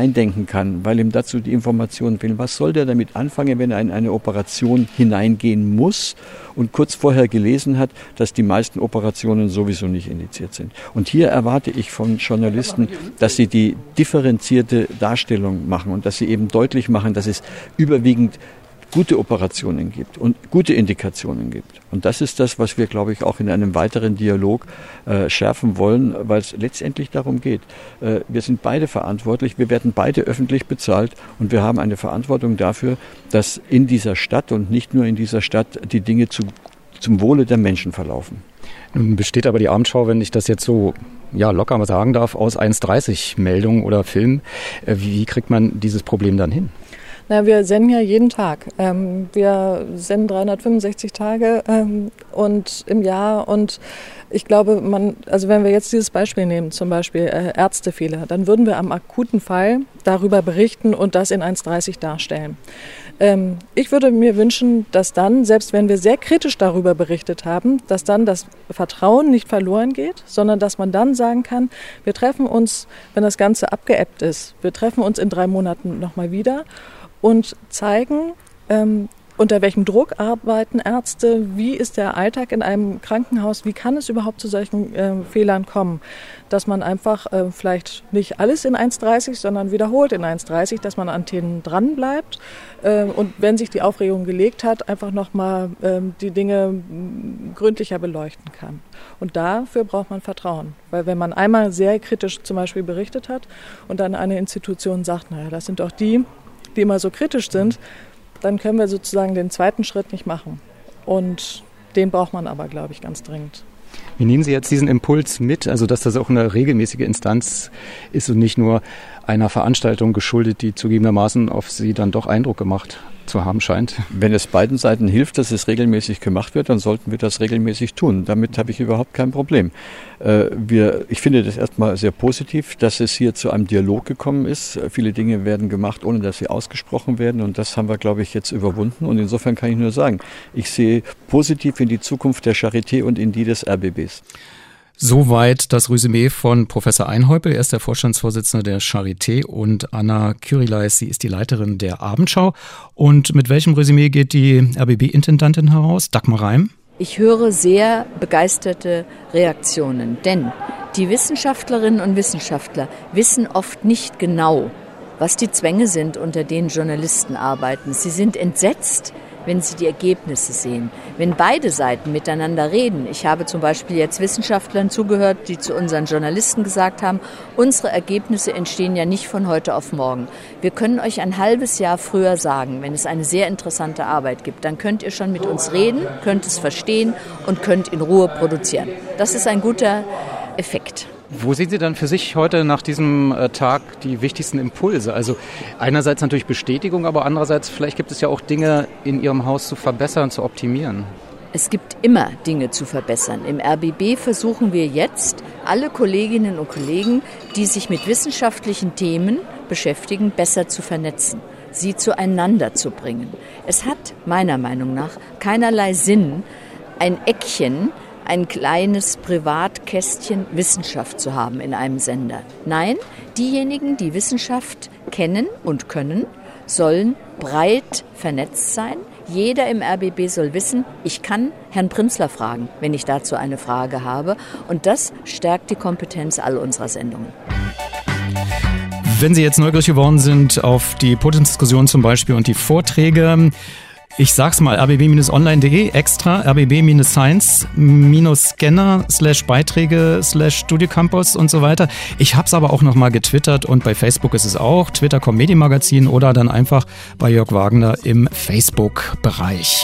S16: hineindenken kann, weil ihm dazu die Informationen fehlen. Was soll der damit anfangen, wenn er in eine Operation hineingehen muss und kurz vorher gelesen hat, dass die meisten Operationen sowieso nicht indiziert sind? Und hier erwarte ich von Journalisten, dass sie die differenzierte Darstellung machen und dass sie eben deutlich machen, dass es überwiegend gute Operationen gibt und gute Indikationen gibt. Und das ist das, was wir, glaube ich, auch in einem weiteren Dialog äh, schärfen wollen, weil es letztendlich darum geht. Äh, wir sind beide verantwortlich, wir werden beide öffentlich bezahlt und wir haben eine Verantwortung dafür, dass in dieser Stadt und nicht nur in dieser Stadt die Dinge zu, zum Wohle der Menschen verlaufen.
S2: Nun besteht aber die Abendschau, wenn ich das jetzt so ja, locker mal sagen darf, aus eins dreißig Meldungen oder Filmen. Äh, wie kriegt man dieses Problem dann hin?
S17: Na, wir senden ja jeden Tag. Ähm, wir senden dreihundertfünfundsechzig Tage ähm, und im Jahr und ich glaube, man, also wenn wir jetzt dieses Beispiel nehmen, zum Beispiel äh, Ärztefehler, dann würden wir am akuten Fall darüber berichten und das in eins dreißig darstellen. Ähm, ich würde mir wünschen, dass dann, selbst wenn wir sehr kritisch darüber berichtet haben, dass dann das Vertrauen nicht verloren geht, sondern dass man dann sagen kann, wir treffen uns, wenn das Ganze abgeebbt ist, wir treffen uns in drei Monaten nochmal wieder und zeigen, ähm, unter welchem Druck arbeiten Ärzte, wie ist der Alltag in einem Krankenhaus, wie kann es überhaupt zu solchen äh, Fehlern kommen, dass man einfach äh, vielleicht nicht alles in eins dreißig, sondern wiederholt in eins dreißig, dass man an Themen dran bleibt äh, und wenn sich die Aufregung gelegt hat, einfach nochmal äh, die Dinge gründlicher beleuchten kann. Und dafür braucht man Vertrauen, weil wenn man einmal sehr kritisch zum Beispiel berichtet hat und dann eine Institution sagt, naja, das sind doch die, die immer so kritisch sind, dann können wir sozusagen den zweiten Schritt nicht machen. Und den braucht man aber, glaube ich, ganz dringend.
S2: Wie nehmen Sie jetzt diesen Impuls mit, also dass das auch eine regelmäßige Instanz ist und nicht nur einer Veranstaltung geschuldet, die zugegebenermaßen auf Sie dann doch Eindruck gemacht zu haben scheint?
S16: Wenn es beiden Seiten hilft, dass es regelmäßig gemacht wird, dann sollten wir das regelmäßig tun. Damit habe ich überhaupt kein Problem. Äh, wir, ich finde das erstmal sehr positiv, dass es hier zu einem Dialog gekommen ist. Viele Dinge werden gemacht, ohne dass sie ausgesprochen werden und das haben wir, glaube ich, jetzt überwunden und insofern kann ich nur sagen, ich sehe positiv in die Zukunft der Charité und in die des R B Bs.
S2: Soweit das Resümee von Professor Einhäupel. Er ist der Vorstandsvorsitzende der Charité und Anna Kyrileis, sie ist die Leiterin der Abendschau. Und mit welchem Resümee geht die R B B-Intendantin heraus? Dagmar Reim?
S18: Ich höre sehr begeisterte Reaktionen, denn die Wissenschaftlerinnen und Wissenschaftler wissen oft nicht genau, was die Zwänge sind, unter denen Journalisten arbeiten. Sie sind entsetzt, wenn sie die Ergebnisse sehen. Wenn beide Seiten miteinander reden, ich habe zum Beispiel jetzt Wissenschaftlern zugehört, die zu unseren Journalisten gesagt haben, unsere Ergebnisse entstehen ja nicht von heute auf morgen. Wir können euch ein halbes Jahr früher sagen, wenn es eine sehr interessante Arbeit gibt, dann könnt ihr schon mit uns reden, könnt es verstehen und könnt in Ruhe produzieren. Das ist ein guter Effekt.
S2: Wo sehen Sie dann für sich heute nach diesem äh, Tag die wichtigsten Impulse? Also einerseits natürlich Bestätigung, aber andererseits vielleicht gibt es ja auch Dinge in Ihrem Haus zu verbessern, zu optimieren.
S18: Es gibt immer Dinge zu verbessern. Im R B B versuchen wir jetzt, alle Kolleginnen und Kollegen, die sich mit wissenschaftlichen Themen beschäftigen, besser zu vernetzen, sie zueinander zu bringen. Es hat meiner Meinung nach keinerlei Sinn, ein Eckchen, ein kleines Privatkästchen Wissenschaft zu haben in einem Sender. Nein, diejenigen, die Wissenschaft kennen und können, sollen breit vernetzt sein. Jeder im R B B soll wissen, ich kann Herrn Prinzler fragen, wenn ich dazu eine Frage habe. Und das stärkt die Kompetenz all unserer Sendungen.
S2: Wenn Sie jetzt neugierig geworden sind auf die Podiumsdiskussion zum Beispiel und die Vorträge, ich sag's mal, r b b Bindestrich online punkt de, extra, r b b Bindestrich science Scanner, slash Beiträge, slash Studiocampus und so weiter. Ich hab's aber auch nochmal getwittert und bei Facebook ist es auch, Twitter Punkt com Medienmagazin oder dann einfach bei Jörg Wagner im Facebook-Bereich.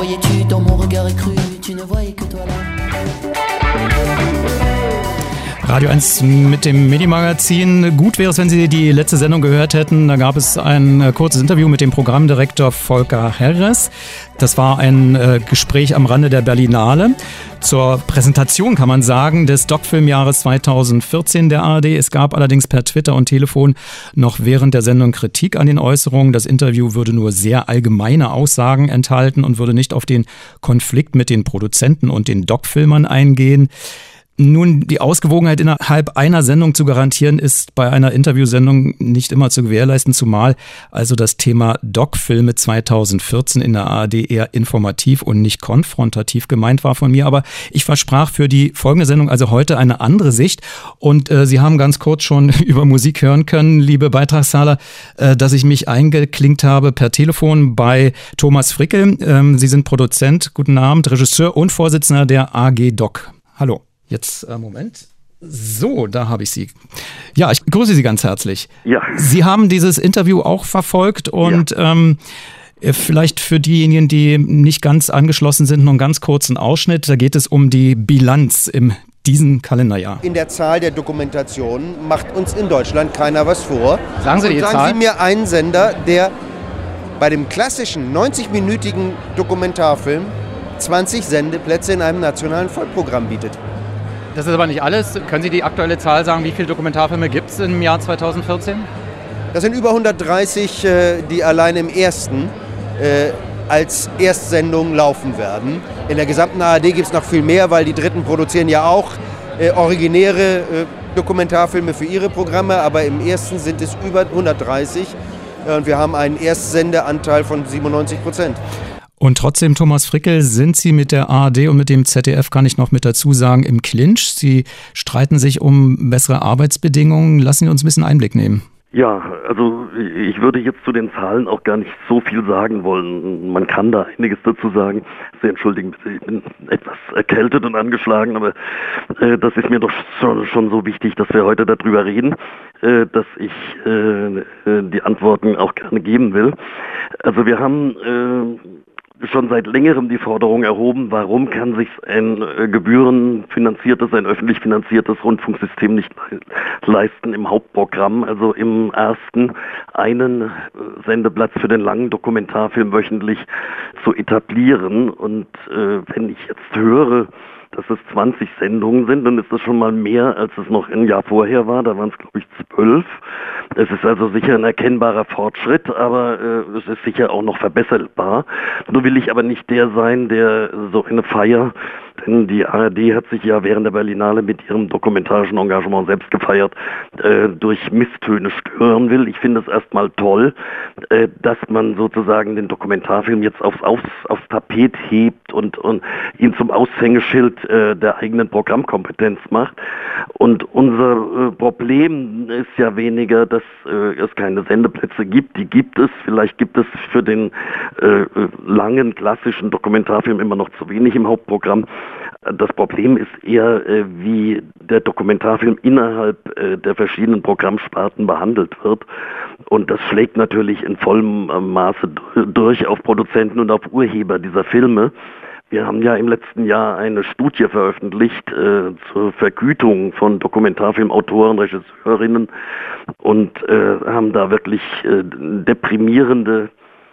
S2: Radio eins mit dem Medienmagazin. Gut wäre es, wenn Sie die letzte Sendung gehört hätten. Da gab es ein kurzes Interview mit dem Programmdirektor Volker Herres. Das war ein äh, Gespräch am Rande der Berlinale zur Präsentation, kann man sagen, des Doc-Filmjahres zweitausendvierzehn der A R D. Es gab allerdings per Twitter und Telefon noch während der Sendung Kritik an den Äußerungen. Das Interview würde nur sehr allgemeine Aussagen enthalten und würde nicht auf den Konflikt mit den Produzenten und den Doc-Filmern eingehen. Nun, die Ausgewogenheit innerhalb einer Sendung zu garantieren, ist bei einer Interviewsendung nicht immer zu gewährleisten, zumal also das Thema Doc-Filme zweitausendvierzehn in der A R D eher informativ und nicht konfrontativ gemeint war von mir. Aber ich versprach für die folgende Sendung also heute eine andere Sicht. Und äh, Sie haben ganz kurz schon über Musik hören können, liebe Beitragszahler, äh, dass ich mich eingeklinkt habe per Telefon bei Thomas Frickel. Ähm, Sie sind Produzent, guten Abend, Regisseur und Vorsitzender der A G Doc. Hallo. Jetzt, äh, Moment. So, da habe ich Sie. Ja, ich grüße Sie ganz herzlich.
S19: Ja.
S2: Sie haben dieses Interview auch verfolgt und ja. ähm, vielleicht für diejenigen, die nicht ganz angeschlossen sind, noch einen ganz kurzen Ausschnitt. Da geht es um die Bilanz im diesem Kalenderjahr.
S20: In der Zahl der Dokumentationen macht uns in Deutschland keiner was vor.
S2: Sagen Sie die
S20: und sagen
S2: Zahl?
S20: Sie mir einen Sender, der bei dem klassischen neunzig-minütigen Dokumentarfilm zwanzig Sendeplätze in einem nationalen Vollprogramm bietet.
S21: Das ist aber nicht alles. Können Sie die aktuelle Zahl sagen, wie viele Dokumentarfilme gibt es im Jahr zweitausendvierzehn?
S20: Das sind über hundertdreißig, die allein im ersten als Erstsendung laufen werden. In der gesamten A R D gibt es noch viel mehr, weil die Dritten produzieren ja auch originäre Dokumentarfilme für ihre Programme, aber im ersten sind es über hundertdreißig und wir haben einen Erstsendeanteil von siebenundneunzig Prozent.
S2: Und trotzdem, Thomas Frickel, sind Sie mit der A R D und mit dem Z D F, kann ich noch mit dazu sagen, im Clinch. Sie streiten sich um bessere Arbeitsbedingungen. Lassen Sie uns ein bisschen Einblick nehmen.
S19: Ja, also ich würde jetzt zu den Zahlen auch gar nicht so viel sagen wollen. Man kann da einiges dazu sagen. Sie entschuldigen bitte, ich bin etwas erkältet und angeschlagen, aber äh, das ist mir doch schon, schon so wichtig, dass wir heute darüber reden, äh, dass ich äh, die Antworten auch gerne geben will. Also wir haben Äh, schon seit längerem die Forderung erhoben, warum kann sich ein äh, gebührenfinanziertes, ein öffentlich finanziertes Rundfunksystem nicht leisten, im Hauptprogramm, also im ersten, einen äh, Sendeplatz für den langen Dokumentarfilm wöchentlich zu etablieren. Und äh, wenn ich jetzt höre, dass es zwanzig Sendungen sind, dann ist das schon mal mehr, als es noch ein Jahr vorher war. Da waren es, glaube ich, zwölf. Es ist also sicher ein erkennbarer Fortschritt, aber äh, es ist sicher auch noch verbesserbar. Nur will ich aber nicht der sein, der so eine Feier, denn die A R D hat sich ja während der Berlinale mit ihrem dokumentarischen Engagement selbst gefeiert, äh, durch Misstöne stören will. Ich finde es erstmal toll, äh, dass man sozusagen den Dokumentarfilm jetzt aufs, aufs, aufs Tapet hebt und, und ihn zum Aushängeschild äh, der eigenen Programmkompetenz macht. Und unser äh, Problem ist ja weniger, dass äh, es keine Sendeplätze gibt. Die gibt es. Vielleicht gibt es für den äh, langen klassischen Dokumentarfilm immer noch zu wenig im Hauptprogramm. Das Problem ist eher, äh, wie der Dokumentarfilm innerhalb äh, der verschiedenen Programmsparten behandelt wird. Und das schlägt natürlich in vollem äh, Maße durch auf Produzenten und auf Urheber dieser Filme. Wir haben ja im letzten Jahr eine Studie veröffentlicht äh, zur Vergütung von Dokumentarfilmautoren, Regisseurinnen und äh, haben da wirklich äh, deprimierende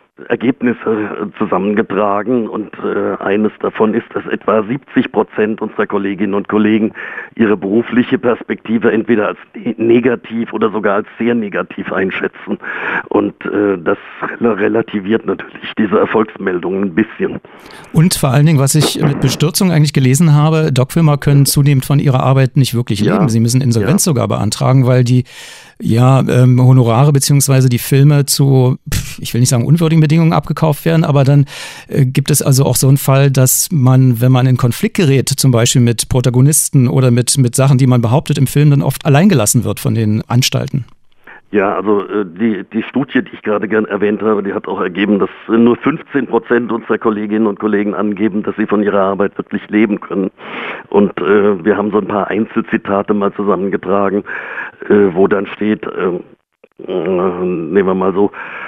S19: Ergebnisse zusammengetragen und äh, eines davon ist, dass etwa siebzig Prozent unserer Kolleginnen und Kollegen ihre berufliche Perspektive entweder als ne- negativ oder sogar als sehr negativ einschätzen und äh, das relativiert natürlich diese Erfolgsmeldungen ein bisschen.
S2: Und vor allen Dingen, was ich mit Bestürzung eigentlich gelesen habe, Doc-Filmer können zunehmend von ihrer Arbeit nicht wirklich
S19: Ja.
S2: leben. Sie müssen Insolvenz
S19: Ja.
S2: sogar beantragen, weil die ja, ähm, Honorare beziehungsweise die Filme zu, pf, ich will nicht sagen unwürdigen Bedingungen abgekauft werden, aber dann äh, gibt es also auch so einen Fall, dass man, wenn man in Konflikt gerät, zum Beispiel mit Protagonisten oder mit, mit Sachen, die man behauptet im Film, dann oft alleingelassen wird von den Anstalten.
S19: Ja, also äh, die, die Studie, die ich gerade gern erwähnt habe, die hat auch ergeben, dass äh, nur fünfzehn Prozent unserer Kolleginnen und Kollegen angeben, dass sie von ihrer Arbeit wirklich leben können. Und äh, wir haben so ein paar Einzelzitate mal zusammengetragen, äh, wo dann steht, äh, äh, nehmen wir mal so,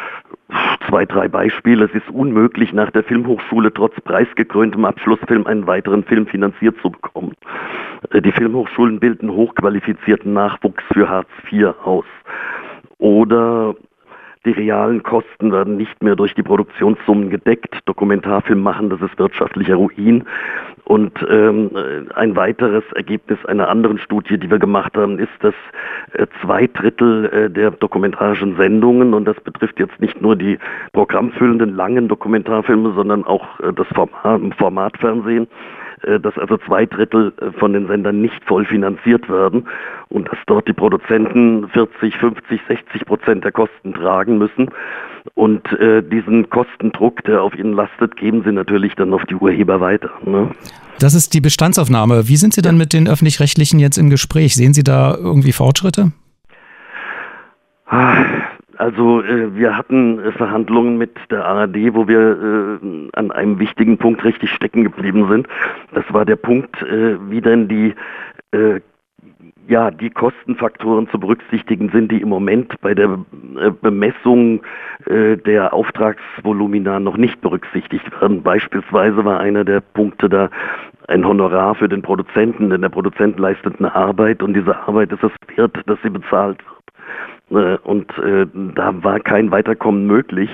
S19: zwei, drei Beispiele. Es ist unmöglich, nach der Filmhochschule trotz preisgekröntem Abschlussfilm einen weiteren Film finanziert zu bekommen. Äh, Die Filmhochschulen bilden hochqualifizierten Nachwuchs für Hartz vier aus. Oder die realen Kosten werden nicht mehr durch die Produktionssummen gedeckt. Dokumentarfilm machen, das ist wirtschaftlicher Ruin. Und ähm, ein weiteres Ergebnis einer anderen Studie, die wir gemacht haben, ist, dass äh, zwei Drittel äh, der dokumentarischen Sendungen, und das betrifft jetzt nicht nur die programmfüllenden langen Dokumentarfilme, sondern auch äh, das Format, Formatfernsehen, äh, dass also zwei Drittel von den Sendern nicht voll finanziert werden und dass dort die Produzenten vierzig, fünfzig, sechzig Prozent der Kosten tragen müssen. Und äh, diesen Kostendruck, der auf ihnen lastet, geben sie natürlich dann auf die Urheber weiter. Ne?
S2: Das ist die Bestandsaufnahme. Wie sind Sie dann mit den Öffentlich-Rechtlichen jetzt im Gespräch? Sehen Sie da irgendwie Fortschritte?
S19: Also äh, wir hatten äh, Verhandlungen mit der A R D, wo wir äh, an einem wichtigen Punkt richtig stecken geblieben sind. Das war der Punkt, äh, wie denn die äh, ja, die Kostenfaktoren zu berücksichtigen sind, die im Moment bei der äh, Bemessung äh, der Auftragsvolumina noch nicht berücksichtigt werden. Beispielsweise war einer der Punkte da ein Honorar für den Produzenten, denn der Produzent leistet eine Arbeit und diese Arbeit ist es wert, dass sie bezahlt wird. Äh, und äh, da war kein Weiterkommen möglich.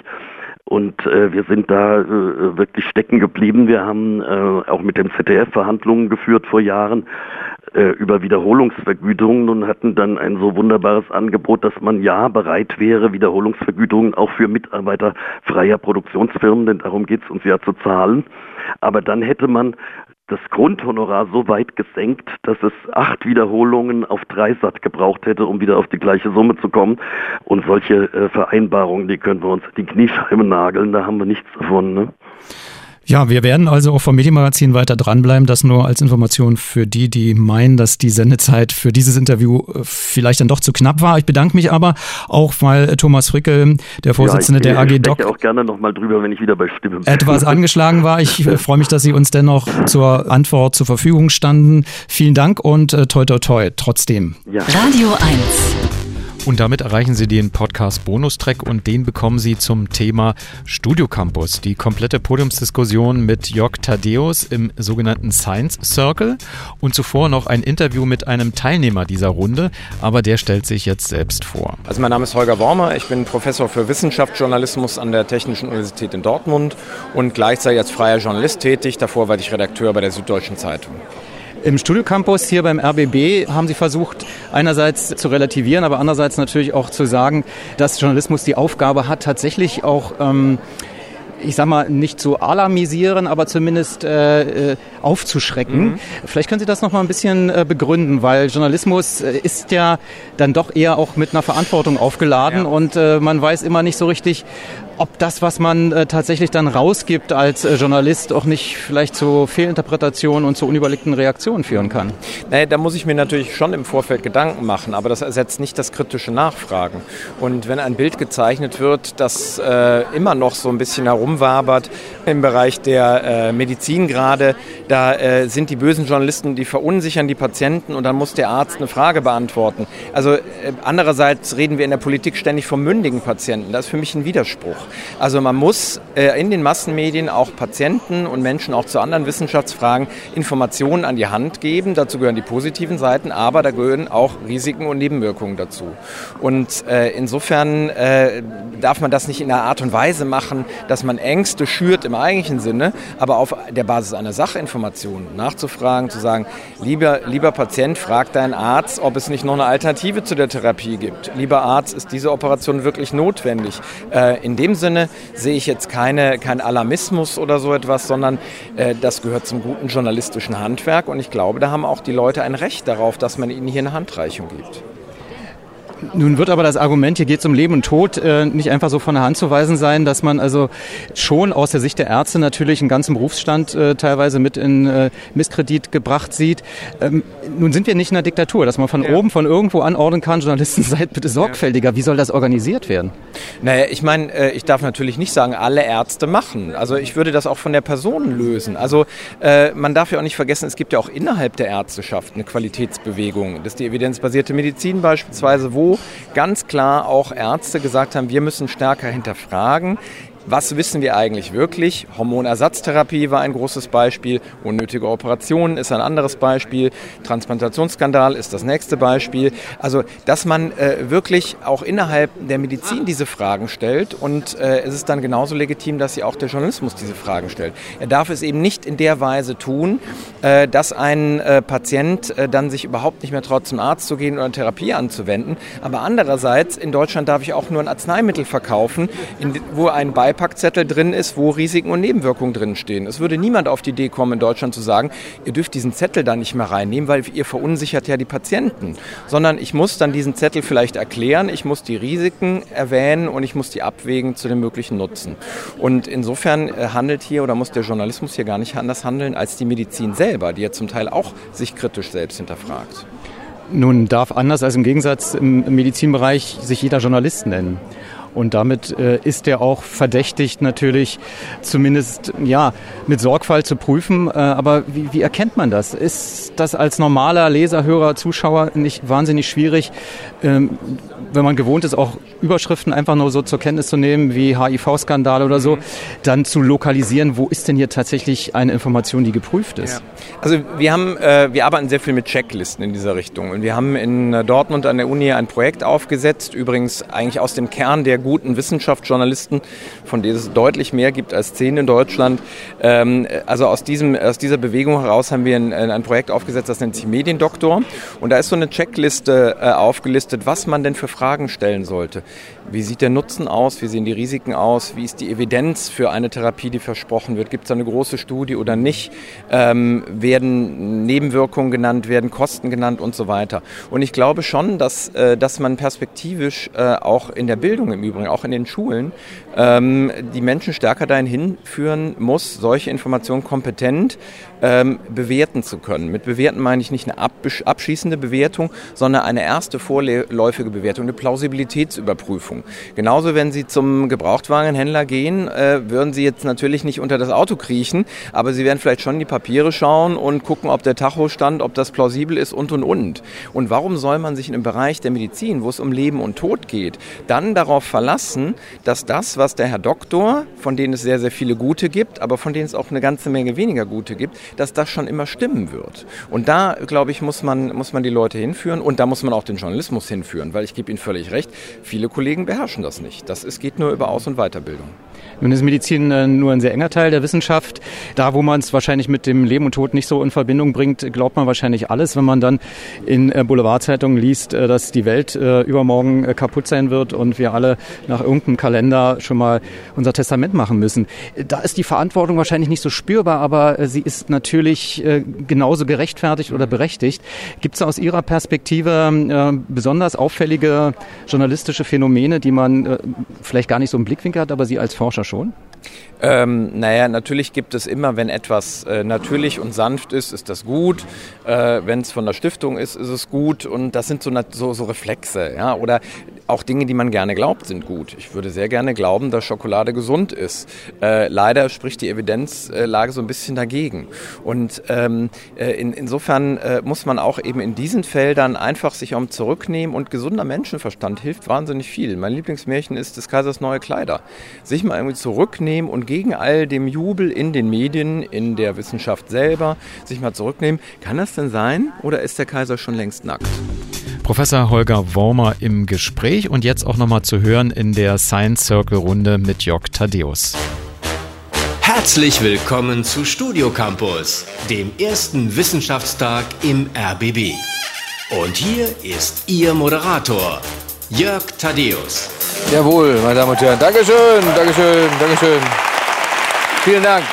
S19: Und äh, wir sind da äh, wirklich stecken geblieben. Wir haben äh, auch mit dem Z D F Verhandlungen geführt vor Jahren äh, über Wiederholungsvergütungen und hatten dann ein so wunderbares Angebot, dass man ja bereit wäre, Wiederholungsvergütungen auch für Mitarbeiter freier Produktionsfirmen, denn darum geht es uns ja zu zahlen. Aber dann hätte man das Grundhonorar so weit gesenkt, dass es acht Wiederholungen auf Dreisat gebraucht hätte, um wieder auf die gleiche Summe zu kommen. Und solche äh, Vereinbarungen, die können wir uns in die Kniescheibe nageln, da haben wir nichts davon, ne?
S2: Ja, wir werden also auch vom Medienmagazin weiter dranbleiben. Das nur als Information für die, die meinen, dass die Sendezeit für dieses Interview vielleicht dann doch zu knapp war. Ich bedanke mich aber auch, weil Thomas Fricke, der Vorsitzende
S19: ja, ich,
S2: der A G Doc,
S19: ich auch gerne noch mal drüber, wenn ich wieder bei Stimme bin.
S2: Etwas angeschlagen war. Ich äh, freue mich, dass Sie uns dennoch zur Antwort zur Verfügung standen. Vielen Dank und äh, toi toi toi trotzdem.
S15: Ja. Radio eins.
S2: Und damit erreichen Sie den Podcast-Bonustrack und den bekommen Sie zum Thema Studio Campus. Die komplette Podiumsdiskussion mit Jörg Thaddeus im sogenannten Science Circle und zuvor noch ein Interview mit einem Teilnehmer dieser Runde, aber der stellt sich jetzt selbst vor.
S1: Also mein Name ist Holger Wormer, ich bin Professor für Wissenschaftsjournalismus an der Technischen Universität in Dortmund und gleichzeitig als freier Journalist tätig. Davor war ich Redakteur bei der Süddeutschen Zeitung.
S2: Im Studio Campus hier beim R B B haben Sie versucht, einerseits zu relativieren, aber andererseits natürlich auch zu sagen, dass Journalismus die Aufgabe hat, tatsächlich auch, ähm, ich sag mal, nicht zu alarmisieren, aber zumindest äh, aufzuschrecken. Mhm. Vielleicht können Sie das noch mal ein bisschen äh, begründen, weil Journalismus äh, ist ja dann doch eher auch mit einer Verantwortung aufgeladen ja. und äh, man weiß immer nicht so richtig, ob das, was man äh, tatsächlich dann rausgibt als äh, Journalist, auch nicht vielleicht zu Fehlinterpretationen und zu unüberlegten Reaktionen führen kann.
S1: Naja, da muss ich mir natürlich schon im Vorfeld Gedanken machen, aber das ersetzt nicht das kritische Nachfragen. Und wenn ein Bild gezeichnet wird, das äh, immer noch so ein bisschen herumwabert im Bereich der äh, Medizin gerade, da äh, sind die bösen Journalisten, die verunsichern die Patienten und dann muss der Arzt eine Frage beantworten. Also äh, andererseits reden wir in der Politik ständig vom mündigen Patienten. Das ist für mich ein Widerspruch. Also man muss äh, in den Massenmedien auch Patienten und Menschen auch zu anderen Wissenschaftsfragen Informationen an die Hand geben. Dazu gehören die positiven Seiten, aber da gehören auch Risiken und Nebenwirkungen dazu. Und äh, insofern äh, darf man das nicht in einer Art und Weise machen, dass man Ängste schürt im eigentlichen Sinne, aber auf der Basis einer Sachinformation nachzufragen, zu sagen, lieber, lieber Patient, frag deinen Arzt, ob es nicht noch eine Alternative zu der Therapie gibt. Lieber Arzt, ist diese Operation wirklich notwendig? Äh, in dem Sinne sehe ich jetzt keine, kein Alarmismus oder so etwas, sondern äh, das gehört zum guten journalistischen Handwerk und ich glaube, da haben auch die Leute ein Recht darauf, dass man ihnen hier eine Handreichung gibt.
S2: Nun wird aber das Argument, hier geht es um Leben und Tod, äh, nicht einfach so von der Hand zu weisen sein, dass man also schon aus der Sicht der Ärzte natürlich einen ganzen Berufsstand äh, teilweise mit in äh, Misskredit gebracht sieht. Ähm, nun sind wir nicht in einer Diktatur, dass man von ja. oben, von irgendwo anordnen kann, Journalisten, seid bitte sorgfältiger. Wie soll das organisiert werden?
S1: Naja, ich meine, äh, ich darf natürlich nicht sagen, alle Ärzte machen. Also ich würde das auch von der Person lösen. Also äh, man darf ja auch nicht vergessen, es gibt ja auch innerhalb der Ärzteschaft eine Qualitätsbewegung. Das ist die evidenzbasierte Medizin beispielsweise, wo ganz klar auch Ärzte gesagt haben, wir müssen stärker hinterfragen, was wissen wir eigentlich wirklich? Hormonersatztherapie war ein großes Beispiel, unnötige Operationen ist ein anderes Beispiel, Transplantationsskandal ist das nächste Beispiel. Also, dass man äh, wirklich auch innerhalb der Medizin diese Fragen stellt und äh, es ist dann genauso legitim, dass sie auch der Journalismus diese Fragen stellt. Er darf es eben nicht in der Weise tun, äh, dass ein äh, Patient äh, dann sich überhaupt nicht mehr traut, zum Arzt zu gehen oder eine Therapie anzuwenden. Aber andererseits, in Deutschland darf ich auch nur ein Arzneimittel verkaufen, in, wo ein Beispiel Beipackzettel drin ist, wo Risiken und Nebenwirkungen drin stehen. Es würde niemand auf die Idee kommen, in Deutschland zu sagen, ihr dürft diesen Zettel da nicht mehr reinnehmen, weil ihr verunsichert ja die Patienten. Sondern ich muss dann diesen Zettel vielleicht erklären, ich muss die Risiken erwähnen und ich muss die abwägen zu dem möglichen Nutzen. Und insofern handelt hier oder muss der Journalismus hier gar nicht anders handeln als die Medizin selber, die ja zum Teil auch sich kritisch selbst hinterfragt.
S2: Nun darf anders als im Gegensatz im Medizinbereich sich jeder Journalist nennen. Und damit äh, ist er auch verdächtigt, natürlich zumindest ja mit Sorgfalt zu prüfen. Äh, aber wie, wie erkennt man das? Ist das als normaler Leser, Hörer, Zuschauer nicht wahnsinnig schwierig, ähm, wenn man gewohnt ist, auch Überschriften einfach nur so zur Kenntnis zu nehmen, wie H I V-Skandal oder so, dann zu lokalisieren, wo ist denn hier tatsächlich eine Information, die geprüft ist?
S1: Ja. Also wir haben, äh, wir arbeiten sehr viel mit Checklisten in dieser Richtung. Und wir haben in äh, Dortmund an der Uni ein Projekt aufgesetzt, übrigens eigentlich aus dem Kern der guten Wissenschaftsjournalisten, von denen es deutlich mehr gibt als zehn in Deutschland. Ähm, also aus, diesem, aus dieser Bewegung heraus haben wir ein, ein Projekt aufgesetzt, das nennt sich Mediendoktor. Und da ist so eine Checkliste äh, aufgelistet, was man denn für Fragen stellen sollte. Wie sieht der Nutzen aus? Wie sehen die Risiken aus? Wie ist die Evidenz für eine Therapie, die versprochen wird? Gibt es eine große Studie oder nicht? Ähm, werden Nebenwirkungen genannt, werden Kosten genannt und so weiter. Und ich glaube schon, dass, äh, dass man perspektivisch äh, auch in der Bildung im Übrigen, auch in den Schulen, ähm, die Menschen stärker dahin hinführen muss, solche Informationen kompetent ähm, bewerten zu können. Mit bewerten meine ich nicht eine abschließende Bewertung, sondern eine erste vorläufige Bewertung, eine Plausibilitätsüberprüfung. Genauso, wenn Sie zum Gebrauchtwagenhändler gehen, äh, würden Sie jetzt natürlich nicht unter das Auto kriechen, aber Sie werden vielleicht schon die Papiere schauen und gucken, ob der Tachostand, ob das plausibel ist und, und, und. Und warum soll man sich im Bereich der Medizin, wo es um Leben und Tod geht, dann darauf verlassen, dass das, was der Herr Doktor, von denen es sehr, sehr viele gute gibt, aber von denen es auch eine ganze Menge weniger gute gibt, dass das schon immer stimmen wird. Und da, glaube ich, muss man, muss man die Leute hinführen und da muss man auch den Journalismus hinführen, weil ich gebe Ihnen völlig recht, viele Kollegen beherrschen das nicht. Das ist, geht nur über Aus- und Weiterbildung.
S2: Nun ist Medizin äh, nur ein sehr enger Teil der Wissenschaft. Da, wo man es wahrscheinlich mit dem Leben und Tod nicht so in Verbindung bringt, glaubt man wahrscheinlich alles. Wenn man dann in äh, Boulevardzeitungen liest, äh, dass die Welt äh, übermorgen äh, kaputt sein wird und wir alle nach irgendeinem Kalender schon mal unser Testament machen müssen. Da ist die Verantwortung wahrscheinlich nicht so spürbar, aber äh, sie ist natürlich äh, genauso gerechtfertigt oder berechtigt. Gibt es aus Ihrer Perspektive äh, besonders auffällige journalistische Phänomene, die man äh, vielleicht gar nicht so im Blickwinkel hat, aber Sie als Forscher schon?
S1: Ähm, naja, natürlich gibt es immer, wenn etwas äh, natürlich und sanft ist, ist das gut. Äh, wenn es von der Stiftung ist, ist es gut. Und das sind so, so, so Reflexe. Ja? Oder auch Dinge, die man gerne glaubt, sind gut. Ich würde sehr gerne glauben, dass Schokolade gesund ist. Äh, leider spricht die Evidenzlage so ein bisschen dagegen. Und ähm, in, insofern äh, muss man auch eben in diesen Feldern einfach sich um zurücknehmen. Und gesunder Menschenverstand hilft wahnsinnig viel. Mein Lieblingsmärchen ist des Kaisers neue Kleider. Sich mal irgendwie zurücknehmen und gegen all dem Jubel in den Medien, in der Wissenschaft selber, sich mal zurücknehmen. Kann das denn sein oder ist der Kaiser schon längst nackt?
S2: Professor Holger Wormer im Gespräch und jetzt auch nochmal zu hören in der Science Circle Runde mit Jörg Thaddeus.
S15: Herzlich willkommen zu Studio Campus, dem ersten Wissenschaftstag im R B B. Und hier ist Ihr Moderator, Jörg Thaddeus.
S3: Jawohl, meine Damen und Herren. Dankeschön, Dankeschön, Dankeschön. Vielen Dank.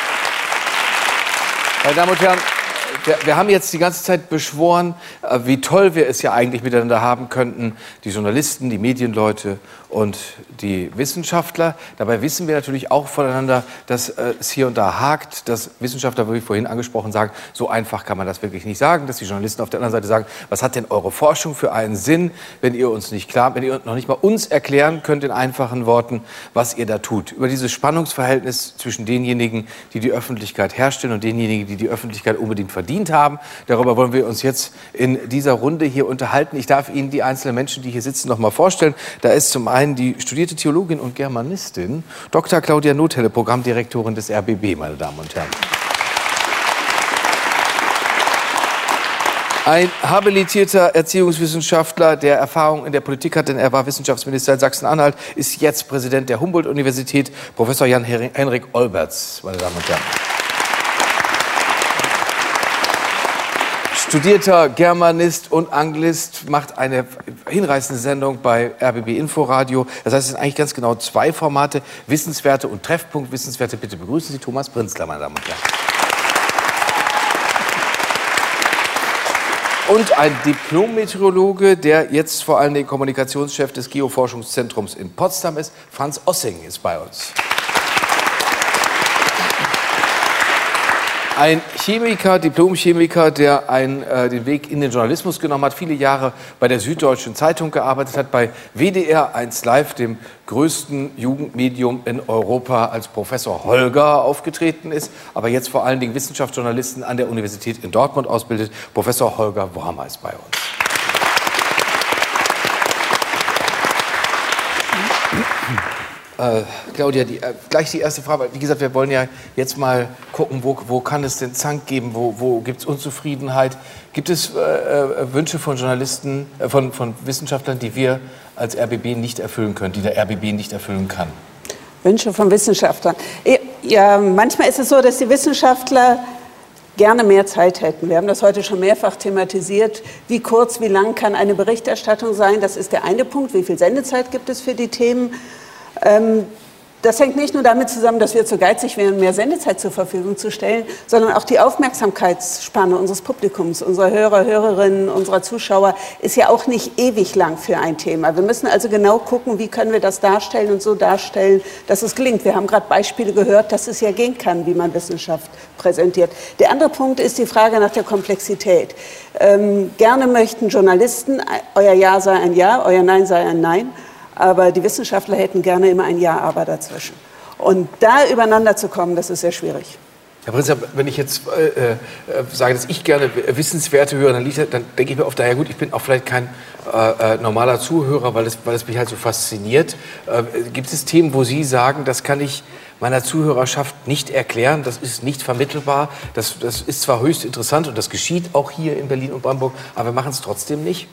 S3: Meine Damen und Herren, wir, wir haben jetzt die ganze Zeit beschworen, wie toll wir es ja eigentlich miteinander haben könnten, die Journalisten, die Medienleute und die Wissenschaftler. Dabei wissen wir natürlich auch voneinander, dass äh, es hier und da hakt, dass Wissenschaftler, wie vorhin angesprochen, sagen, so einfach kann man das wirklich nicht sagen, dass die Journalisten auf der anderen Seite sagen, was hat denn eure Forschung für einen Sinn, wenn ihr uns nicht klar, wenn ihr noch nicht mal uns erklären könnt in einfachen Worten, was ihr da tut. Über dieses Spannungsverhältnis zwischen denjenigen, die die Öffentlichkeit herstellen und denjenigen, die die Öffentlichkeit unbedingt verdient haben, darüber wollen wir uns jetzt in dieser Runde hier unterhalten. Ich darf Ihnen die einzelnen Menschen, die hier sitzen, noch mal vorstellen. Da ist zum einen die studierte Theologin und Germanistin, Doktor Claudia Nothelle, Programmdirektorin des R B B, meine Damen und Herren. Ein habilitierter Erziehungswissenschaftler, der Erfahrung in der Politik hat, denn er war Wissenschaftsminister in Sachsen-Anhalt, ist jetzt Präsident der Humboldt-Universität, Professor Jan-Henrik Olberts, meine Damen und Herren. studierter Germanist und Anglist, macht eine hinreißende Sendung bei R B B Inforadio. Das heißt, es sind eigentlich ganz genau zwei Formate, Wissenswerte und Treffpunkt Wissenswerte. Bitte begrüßen Sie Thomas Prinzler, meine Damen und Herren. Und ein Diplom-Meteorologe, der jetzt vor allem der Kommunikationschef des Geoforschungszentrums in Potsdam ist. Franz Ossing ist bei uns. Ein Chemiker, Diplom-Chemiker, der ein, äh, den Weg in den Journalismus genommen hat, viele Jahre bei der Süddeutschen Zeitung gearbeitet hat, bei W D R eins Live, dem größten Jugendmedium in Europa, als Professor Holger aufgetreten ist, aber jetzt vor allen Dingen Wissenschaftsjournalisten an der Universität in Dortmund ausbildet. Professor Holger Wormer ist bei uns. Äh, Claudia, die, äh, gleich die erste Frage. Wie gesagt, wir wollen ja jetzt mal gucken, wo, wo kann es den Zank geben, wo, wo gibt es Unzufriedenheit. Gibt es äh, äh, Wünsche von Journalisten, äh, von, von Wissenschaftlern, die wir als R B B nicht erfüllen können, die der R B B nicht erfüllen kann?
S5: Wünsche von Wissenschaftlern. Ja, manchmal ist es so, dass die Wissenschaftler gerne mehr Zeit hätten. Wir haben das heute schon mehrfach thematisiert. Wie kurz, wie lang kann eine Berichterstattung sein? Das ist der eine Punkt. Wie viel Sendezeit gibt es für die Themen? Ähm, das hängt nicht nur damit zusammen, dass wir zu geizig wären, mehr Sendezeit zur Verfügung zu stellen, sondern auch die Aufmerksamkeitsspanne unseres Publikums, unserer Hörer, Hörerinnen, unserer Zuschauer ist ja auch nicht ewig lang für ein Thema. Wir müssen also genau gucken, wie können wir das darstellen und so darstellen, dass es gelingt. Wir haben gerade Beispiele gehört, dass es ja gehen kann, wie man Wissenschaft präsentiert. Der andere Punkt ist die Frage nach der Komplexität. Ähm, gerne möchten Journalisten, euer Ja sei ein Ja, euer Nein sei ein Nein. Aber die Wissenschaftler hätten gerne immer ein Ja-Aber dazwischen. Und da übereinander zu kommen, das ist sehr schwierig.
S3: Herr Prinz, wenn ich jetzt äh, äh, sage, dass ich gerne Wissenswerte höre, dann, dann denke ich mir oft, ja gut, ich bin auch vielleicht kein äh, normaler Zuhörer, weil es, weil es mich halt so fasziniert. Äh, gibt es Themen, wo Sie sagen, das kann ich meiner Zuhörerschaft nicht erklären, das ist nicht vermittelbar, das, das ist zwar höchst interessant und das geschieht auch hier in Berlin und Brandenburg, aber wir machen es trotzdem nicht?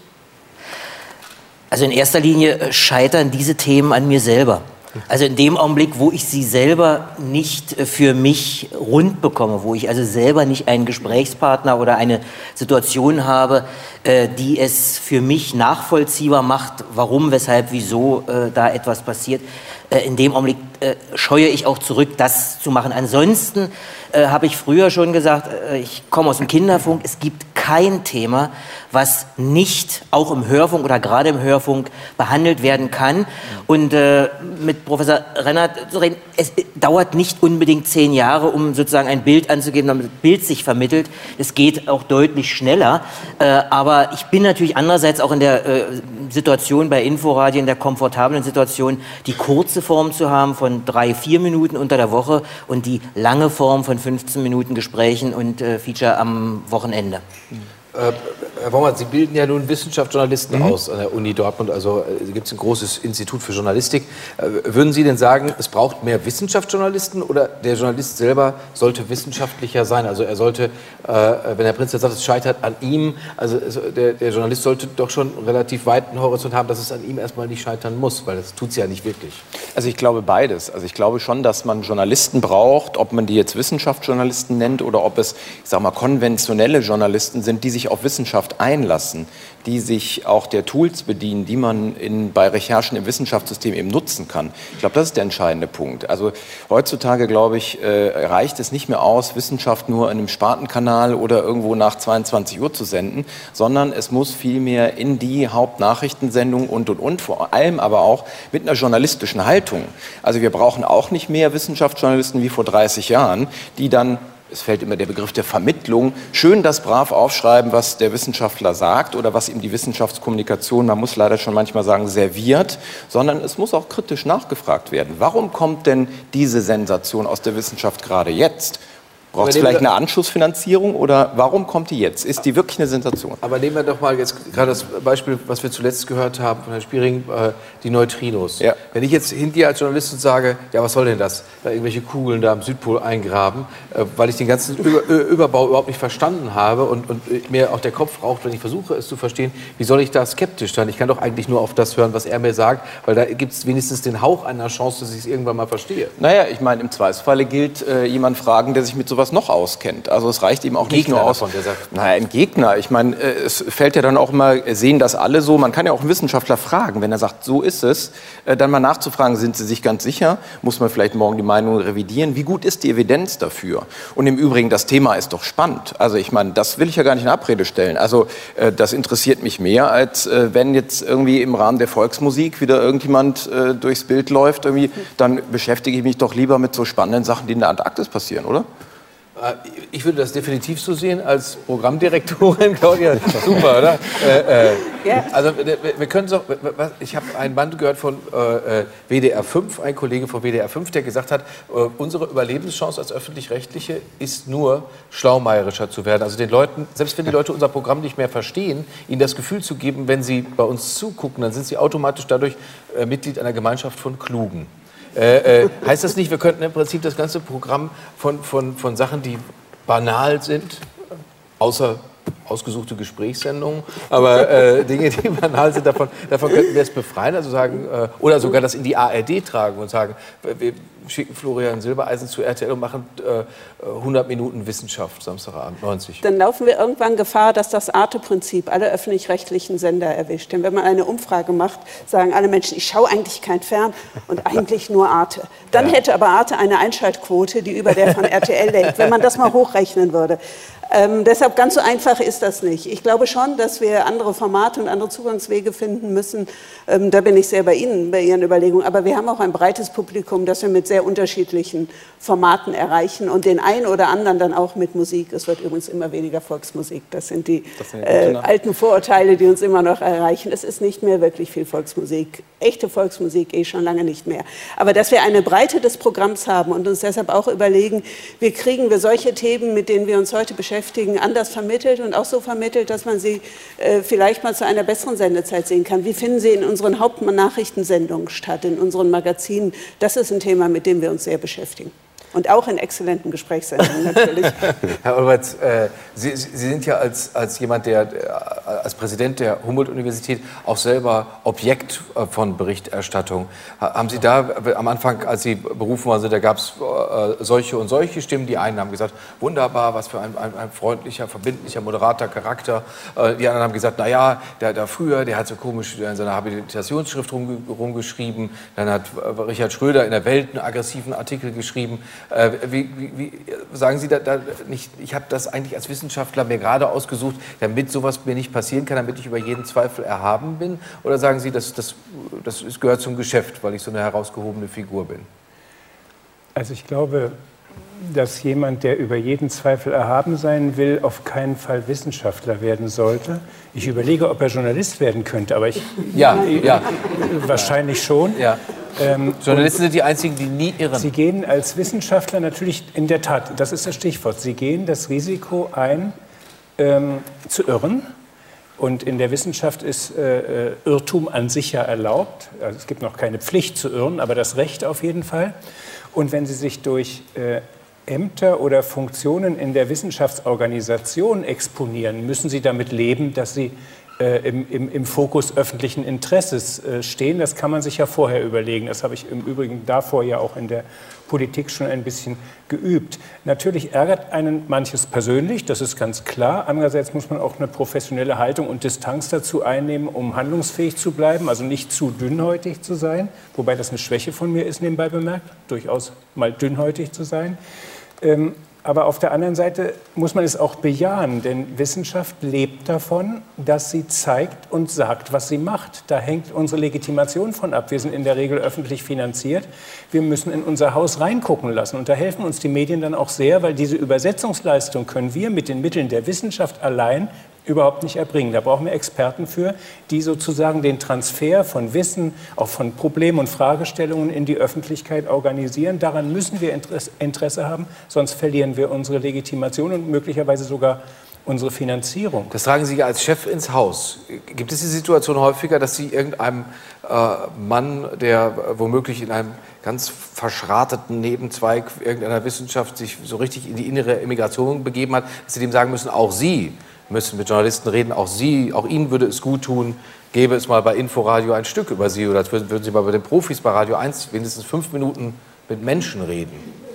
S22: Also in erster Linie scheitern diese Themen an mir selber. Also in dem Augenblick, wo ich sie selber nicht für mich rund bekomme, wo ich also selber nicht einen Gesprächspartner oder eine Situation habe, die es für mich nachvollziehbar macht, warum, weshalb, wieso da etwas passiert, in dem Augenblick scheue ich auch zurück, das zu machen. Ansonsten äh, habe ich früher schon gesagt, äh, ich komme aus dem Kinderfunk, es gibt kein Thema, was nicht auch im Hörfunk oder gerade im Hörfunk behandelt werden kann. Und äh, mit Professor Rennert zu reden, es dauert nicht unbedingt zehn Jahre, um sozusagen ein Bild anzugeben, damit das Bild sich vermittelt. Es geht auch deutlich schneller. Äh, aber ich bin natürlich andererseits auch in der äh, Situation bei Inforadio, in der komfortablen Situation, die kurze Form zu haben von drei, vier Minuten unter der Woche und die lange Form von fünfzehn Minuten Gesprächen und äh, Feature am Wochenende.
S3: Äh, Herr Wormer, Sie bilden ja nun Wissenschaftsjournalisten mhm. aus an der Uni Dortmund, also äh, gibt es ein großes Institut für Journalistik. Äh, würden Sie denn sagen, es braucht mehr Wissenschaftsjournalisten oder der Journalist selber sollte wissenschaftlicher sein? Also er sollte, äh, wenn Herr Prinz jetzt sagt, es scheitert an ihm, also der, der Journalist sollte doch schon einen relativ weiten Horizont haben, dass es an ihm erstmal nicht scheitern muss, weil das tut es ja nicht wirklich.
S1: Also ich glaube beides. Also ich glaube schon, dass man Journalisten braucht, ob man die jetzt Wissenschaftsjournalisten nennt oder ob es, ich sag mal, konventionelle Journalisten sind, die sich auf Wissenschaft einlassen, die sich auch der Tools bedienen, die man in, bei Recherchen im Wissenschaftssystem eben nutzen kann. Ich glaube, das ist der entscheidende Punkt. Also heutzutage, glaube ich, äh, reicht es nicht mehr aus, Wissenschaft nur in einem Spartenkanal oder irgendwo nach zweiundzwanzig Uhr zu senden, sondern es muss vielmehr in die Hauptnachrichtensendung und, und, und, vor allem aber auch mit einer journalistischen Haltung. Also wir brauchen auch nicht mehr Wissenschaftsjournalisten wie vor dreißig Jahren, die dann, es fällt immer der Begriff der Vermittlung, schön das brav aufschreiben, was der Wissenschaftler sagt oder was ihm die Wissenschaftskommunikation, man muss leider schon manchmal sagen, serviert, sondern es muss auch kritisch nachgefragt werden. Warum kommt denn diese Sensation aus der Wissenschaft gerade jetzt? Braucht es vielleicht eine Anschlussfinanzierung oder warum kommt die jetzt? Ist die wirklich eine Sensation?
S3: Aber nehmen wir doch mal jetzt gerade das Beispiel, was wir zuletzt gehört haben von Herrn Spiering, äh, die Neutrinos. Ja. Wenn ich jetzt hingehe als Journalist und sage, ja, was soll denn das? Da irgendwelche Kugeln da am Südpol eingraben, äh, weil ich den ganzen Über Überbau überhaupt nicht verstanden habe und, und mir auch der Kopf raucht, wenn ich versuche, es zu verstehen, wie soll ich da skeptisch sein? Ich kann doch eigentlich nur auf das hören, was er mir sagt, weil da gibt es wenigstens den Hauch einer Chance, dass ich es irgendwann mal verstehe.
S1: Naja, ich meine, im Zweifelsfalle gilt, äh, jemand fragen, der sich mit sowas sowas noch auskennt. Also es reicht eben auch nicht
S3: Gegner
S1: nur aus.
S3: davon, der sagt.
S1: Naja, ein Gegner. Ich meine, es fällt ja dann auch immer, sehen das alle so. Man kann ja auch einen Wissenschaftler fragen, wenn er sagt, so ist es, dann mal nachzufragen, sind Sie sich ganz sicher? Muss man vielleicht morgen die Meinung revidieren? Wie gut ist die Evidenz dafür? Und im Übrigen, das Thema ist doch spannend. Also ich meine, das will ich ja gar nicht in Abrede stellen. Also das interessiert mich mehr, als wenn jetzt irgendwie im Rahmen der Volksmusik wieder irgendjemand durchs Bild läuft. Irgendwie, dann beschäftige ich mich doch lieber mit so spannenden Sachen, die in der Antarktis passieren, oder?
S3: Ich würde das definitiv so sehen als Programmdirektorin, Claudia. Super, oder? Äh, äh, ja. Also wir können so. Ich habe ein Band gehört von äh, W D R fünf, ein Kollege von W D R fünf, der gesagt hat, äh, unsere Überlebenschance als öffentlich-rechtliche ist nur schlaumeierischer zu werden. Also den Leuten, selbst wenn die Leute unser Programm nicht mehr verstehen, ihnen das Gefühl zu geben, wenn sie bei uns zugucken, dann sind sie automatisch dadurch äh, Mitglied einer Gemeinschaft von Klugen. Äh, äh, heißt das nicht, wir könnten im Prinzip das ganze Programm von, von, von Sachen, die banal sind, außer ausgesuchte Gesprächssendungen, aber äh, Dinge, die banal sind, davon, davon könnten wir es befreien, also sagen, äh, oder sogar das in die A R D tragen und sagen, wir schicken Florian Silbereisen zu R T L und machen äh, hundert Minuten Wissenschaft, Samstagabend, neunzig.
S5: Dann laufen wir irgendwann Gefahr, dass das Arte-Prinzip alle öffentlich-rechtlichen Sender erwischt. Denn wenn man eine Umfrage macht, sagen alle Menschen, ich schaue eigentlich kein Fern und eigentlich nur Arte. Dann ja. hätte aber Arte eine Einschaltquote, die über der von R T L liegt, wenn man das mal hochrechnen würde. Ähm, deshalb ganz so einfach ist das nicht. Ich glaube schon, dass wir andere Formate und andere Zugangswege finden müssen. Ähm, da bin ich sehr bei Ihnen, bei Ihren Überlegungen. Aber wir haben auch ein breites Publikum, das wir mit sehr unterschiedlichen Formaten erreichen und den einen oder anderen dann auch mit Musik. Es wird übrigens immer weniger Volksmusik. Das sind die das sind äh, alten Vorurteile, die uns immer noch erreichen. Es ist nicht mehr wirklich viel Volksmusik. Echte Volksmusik eh schon lange nicht mehr. Aber dass wir eine Breite des Programms haben und uns deshalb auch überlegen, wie kriegen wir solche Themen, mit denen wir uns heute beschäftigen, anders vermittelt und auch so vermittelt, dass man sie äh, vielleicht mal zu einer besseren Sendezeit sehen kann. Wie finden sie in unseren Hauptnachrichtensendungen statt, in unseren Magazinen? Das ist ein Thema, mit dem wir uns sehr beschäftigen. Und auch in exzellenten Gesprächssendungen natürlich.
S3: Herr Olberts, äh, Sie, Sie sind ja als, als jemand, der als Präsident der Humboldt-Universität auch selber Objekt von Berichterstattung. Haben Sie da am Anfang, als Sie berufen waren, da gab es äh, solche und solche Stimmen. Die einen haben gesagt, wunderbar, was für ein, ein, ein freundlicher, verbindlicher, moderater Charakter. Äh, die anderen haben gesagt, naja, der, der früher, der hat so komisch in seiner Habilitationsschrift rum, rumgeschrieben. Dann hat Richard Schröder in der Welt einen aggressiven Artikel geschrieben. Äh, wie, wie, wie sagen Sie da, da nicht, ich habe das eigentlich als Wissenschaftler mir gerade ausgesucht, damit sowas mir nicht passieren kann, damit ich über jeden Zweifel erhaben bin? Oder sagen Sie, das, das, das gehört zum Geschäft, weil ich so eine herausgehobene Figur bin?
S4: Also ich glaube, dass jemand, der über jeden Zweifel erhaben sein will, auf keinen Fall Wissenschaftler werden sollte. Ich überlege, ob er Journalist werden könnte, aber ich...
S3: Ja, ja.
S4: Wahrscheinlich schon.
S3: Ja. Ähm, Journalisten sind die einzigen, die nie irren.
S4: Sie gehen als Wissenschaftler natürlich, in der Tat, das ist das Stichwort, Sie gehen das Risiko ein, ähm, zu irren. Und in der Wissenschaft ist äh, Irrtum an sich ja erlaubt. Also es gibt noch keine Pflicht zu irren, aber das Recht auf jeden Fall. Und wenn Sie sich durch äh, Ämter oder Funktionen in der Wissenschaftsorganisation exponieren, müssen Sie damit leben, dass Sie äh, im, im, im Fokus öffentlichen Interesses äh, stehen. Das kann man sich ja vorher überlegen. Das habe ich im Übrigen davor ja auch in der Politik schon ein bisschen geübt. Natürlich ärgert einen manches persönlich, das ist ganz klar. Andererseits muss man auch eine professionelle Haltung und Distanz dazu einnehmen, um handlungsfähig zu bleiben, also nicht zu dünnhäutig zu sein, wobei das eine Schwäche von mir ist, nebenbei bemerkt, durchaus mal dünnhäutig zu sein. Ähm, aber auf der anderen Seite muss man es auch bejahen, denn Wissenschaft lebt davon, dass sie zeigt und sagt, was sie macht. Da hängt unsere Legitimation von ab. Wir sind in der Regel öffentlich finanziert. Wir müssen in unser Haus reingucken lassen. Und da helfen uns die Medien dann auch sehr, weil diese Übersetzungsleistung können wir mit den Mitteln der Wissenschaft allein überhaupt nicht erbringen. Da brauchen wir Experten für, die sozusagen den Transfer von Wissen, auch von Problemen und Fragestellungen in die Öffentlichkeit organisieren. Daran müssen wir Interesse haben, sonst verlieren wir unsere Legitimation und möglicherweise sogar unsere Finanzierung.
S3: Das tragen Sie ja als Chef ins Haus. Gibt es die Situation häufiger, dass Sie irgendeinem äh, Mann, der womöglich in einem ganz verschrateten Nebenzweig irgendeiner Wissenschaft sich so richtig in die innere Emigration begeben hat, dass Sie dem sagen müssen, auch Sie müssen mit Journalisten reden, auch Sie, auch Ihnen würde es gut tun, gäbe es mal bei Inforadio ein Stück über Sie oder würden Sie mal bei den Profis bei Radio eins wenigstens fünf Minuten mit Menschen reden?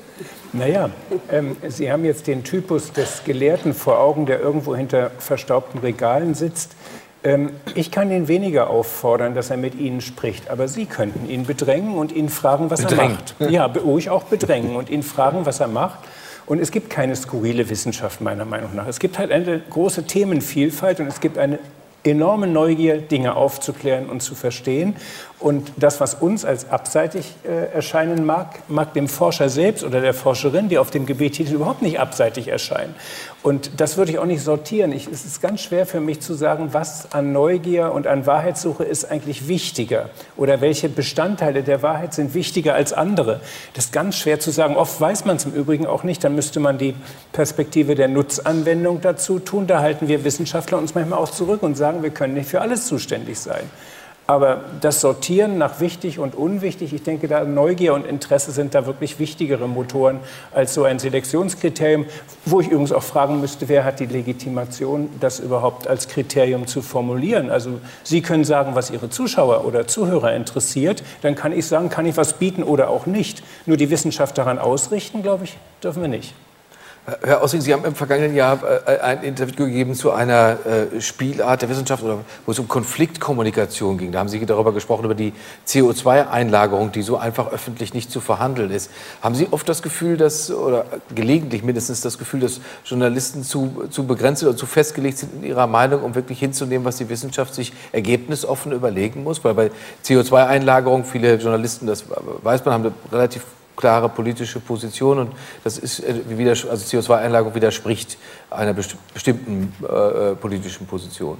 S4: Naja, ähm, Sie haben jetzt den Typus des Gelehrten vor Augen, der irgendwo hinter verstaubten Regalen sitzt. Ähm, ich kann ihn weniger auffordern, dass er mit Ihnen spricht, aber Sie könnten ihn bedrängen und ihn fragen, was
S3: Bedrängen.
S4: er macht. Ja, ruhig auch bedrängen und ihn fragen, was er macht. Und es gibt keine skurrile Wissenschaft, meiner Meinung nach. Es gibt halt eine große Themenvielfalt und es gibt eine enorme Neugier, Dinge aufzuklären und zu verstehen. Und das, was uns als abseitig äh, erscheinen mag, mag dem Forscher selbst oder der Forscherin, die auf dem Gebiet Titel überhaupt nicht abseitig erscheinen. Und das würde ich auch nicht sortieren. Ich, es ist ganz schwer für mich zu sagen, was an Neugier und an Wahrheitssuche ist eigentlich wichtiger oder welche Bestandteile der Wahrheit sind wichtiger als andere. Das ist ganz schwer zu sagen. Oft weiß man es im Übrigen auch nicht. Dann müsste man die Perspektive der Nutzanwendung dazu tun. Da halten wir Wissenschaftler uns manchmal auch zurück und sagen, wir können nicht für alles zuständig sein. Aber das Sortieren nach wichtig und unwichtig, ich denke, da Neugier und Interesse sind da wirklich wichtigere Motoren als so ein Selektionskriterium, wo ich übrigens auch fragen müsste, wer hat die Legitimation, das überhaupt als Kriterium zu formulieren. Also Sie können sagen, was Ihre Zuschauer oder Zuhörer interessiert, dann kann ich sagen, kann ich was bieten oder auch nicht. Nur die Wissenschaft daran ausrichten, glaube ich, dürfen wir nicht.
S3: Herr Ossing, Sie haben im vergangenen Jahr äh, ein Interview gegeben zu einer äh, Spielart der Wissenschaft, oder wo es um Konfliktkommunikation ging. Da haben Sie darüber gesprochen, über die C O zwei Einlagerung, die so einfach öffentlich nicht zu verhandeln ist. Haben Sie oft das Gefühl, dass, oder gelegentlich mindestens das Gefühl, dass Journalisten zu, zu begrenzt oder zu festgelegt sind in ihrer Meinung, um wirklich hinzunehmen, was die Wissenschaft sich ergebnisoffen überlegen muss? Weil bei C O zwei Einlagerung, viele Journalisten, das weiß man, haben eine relativ klare politische Position, und das ist, also C O zwei Einlagerung widerspricht einer bestimmten äh, politischen Position.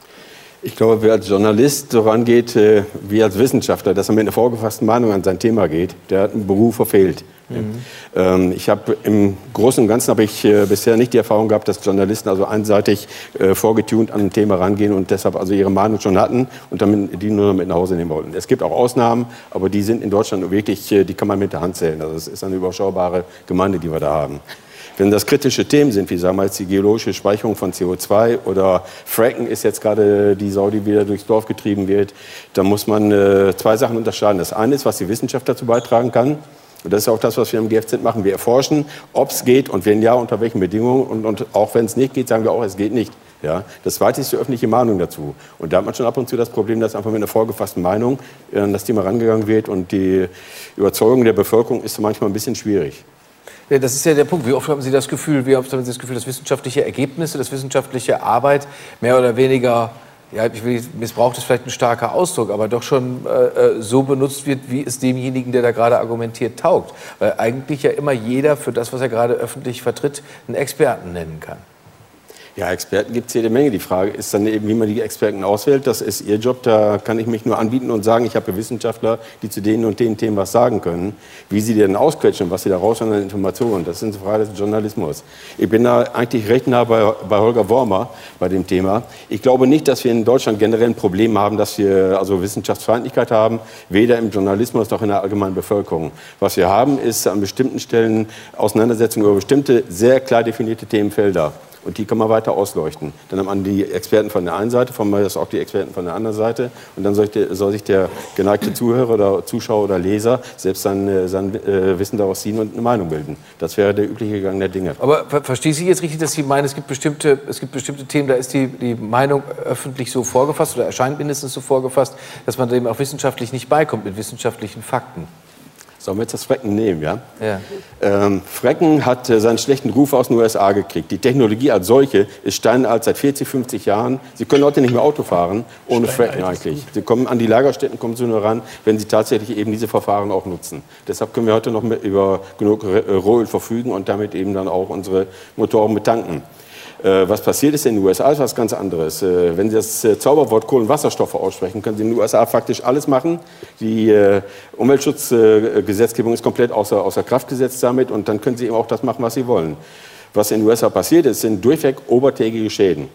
S6: Ich glaube, wer als Journalist so rangeht, äh, wie als Wissenschaftler, dass er mit einer vorgefassten Meinung an sein Thema geht, der hat einen Beruf verfehlt. Mhm. Ähm, ich habe im Großen und Ganzen habe ich äh, bisher nicht die Erfahrung gehabt, dass Journalisten also einseitig äh, vorgetunt an ein Thema rangehen und deshalb also ihre Meinung schon hatten und damit die nur noch mit nach Hause nehmen wollten. Es gibt auch Ausnahmen, aber die sind in Deutschland wirklich, äh, die kann man mit der Hand zählen. Also es ist eine überschaubare Gemeinde, die wir da haben. Wenn das kritische Themen sind, wie sagen wir jetzt die geologische Speicherung von C O zwei oder Fracken ist jetzt gerade die Sau, die wieder durchs Dorf getrieben wird, dann muss man äh, zwei Sachen unterscheiden. Das eine ist, was die Wissenschaft dazu beitragen kann. Und das ist auch das, was wir im G F Z machen. Wir erforschen, ob es geht und wenn ja, unter welchen Bedingungen. Und, und auch wenn es nicht geht, sagen wir auch, es geht nicht. Ja? Das zweite ist die öffentliche Meinung dazu. Und da hat man schon ab und zu das Problem, dass einfach mit einer vorgefassten Meinung an das Thema rangegangen wird. Und die Überzeugung der Bevölkerung ist manchmal ein bisschen schwierig.
S3: Ja, das ist ja der Punkt. Wie oft haben Sie das Gefühl, wie oft haben Sie das Gefühl, dass wissenschaftliche Ergebnisse, dass wissenschaftliche Arbeit mehr oder weniger, ja, ich will, missbraucht ist vielleicht ein starker Ausdruck, aber doch schon äh, so benutzt wird, wie es demjenigen, der da gerade argumentiert, taugt. Weil eigentlich ja immer jeder für das, was er gerade öffentlich vertritt, einen Experten nennen kann.
S6: Ja, Experten gibt es jede Menge. Die Frage ist dann eben, wie man die Experten auswählt. Das ist Ihr Job. Da kann ich mich nur anbieten und sagen, ich habe Wissenschaftler, die zu denen und den Themen was sagen können. Wie sie die dann ausquetschen, was sie da rausholen an Informationen, das sind Fragen des Journalismus. Ich bin da eigentlich recht nah bei, bei Holger Wormer bei dem Thema. Ich glaube nicht, dass wir in Deutschland generell ein Problem haben, dass wir also Wissenschaftsfeindlichkeit haben, weder im Journalismus noch in der allgemeinen Bevölkerung. Was wir haben, ist an bestimmten Stellen Auseinandersetzungen über bestimmte, sehr klar definierte Themenfelder. Und die kann man weiter ausleuchten. Dann hat man die Experten von der einen Seite, von mir auch die Experten von der anderen Seite. Und dann soll, der, soll sich der geneigte Zuhörer oder Zuschauer oder Leser selbst sein, sein äh, Wissen daraus ziehen und eine Meinung bilden. Das wäre der übliche Gang der Dinge.
S3: Aber ver verstehe ich jetzt richtig, dass Sie meinen, es gibt bestimmte, es gibt bestimmte Themen, da ist die, die Meinung öffentlich so vorgefasst oder erscheint mindestens so vorgefasst, dass man dem auch wissenschaftlich nicht beikommt mit wissenschaftlichen Fakten?
S6: Sollen wir jetzt das Fracken nehmen, ja?
S3: Ja.
S6: Ähm, Fracken hat äh, seinen schlechten Ruf aus den U S A gekriegt. Die Technologie als solche ist steinalt seit vierzig, fünfzig Jahren. Sie können heute nicht mehr Auto fahren ohne Fracken eigentlich. Sie kommen an die Lagerstätten, kommen sie nur ran, wenn sie tatsächlich eben diese Verfahren auch nutzen. Deshalb können wir heute noch mit, über genug Rohöl verfügen und damit eben dann auch unsere Motoren betanken. Was passiert ist in den U S A, ist was ganz anderes. Wenn Sie das Zauberwort Kohlenwasserstoffe aussprechen, können Sie in den U S A faktisch alles machen. Die Umweltschutzgesetzgebung ist komplett außer, außer Kraft gesetzt damit und dann können Sie eben auch das machen, was Sie wollen. Was in den U S A passiert ist, sind durchweg obertägige Schäden.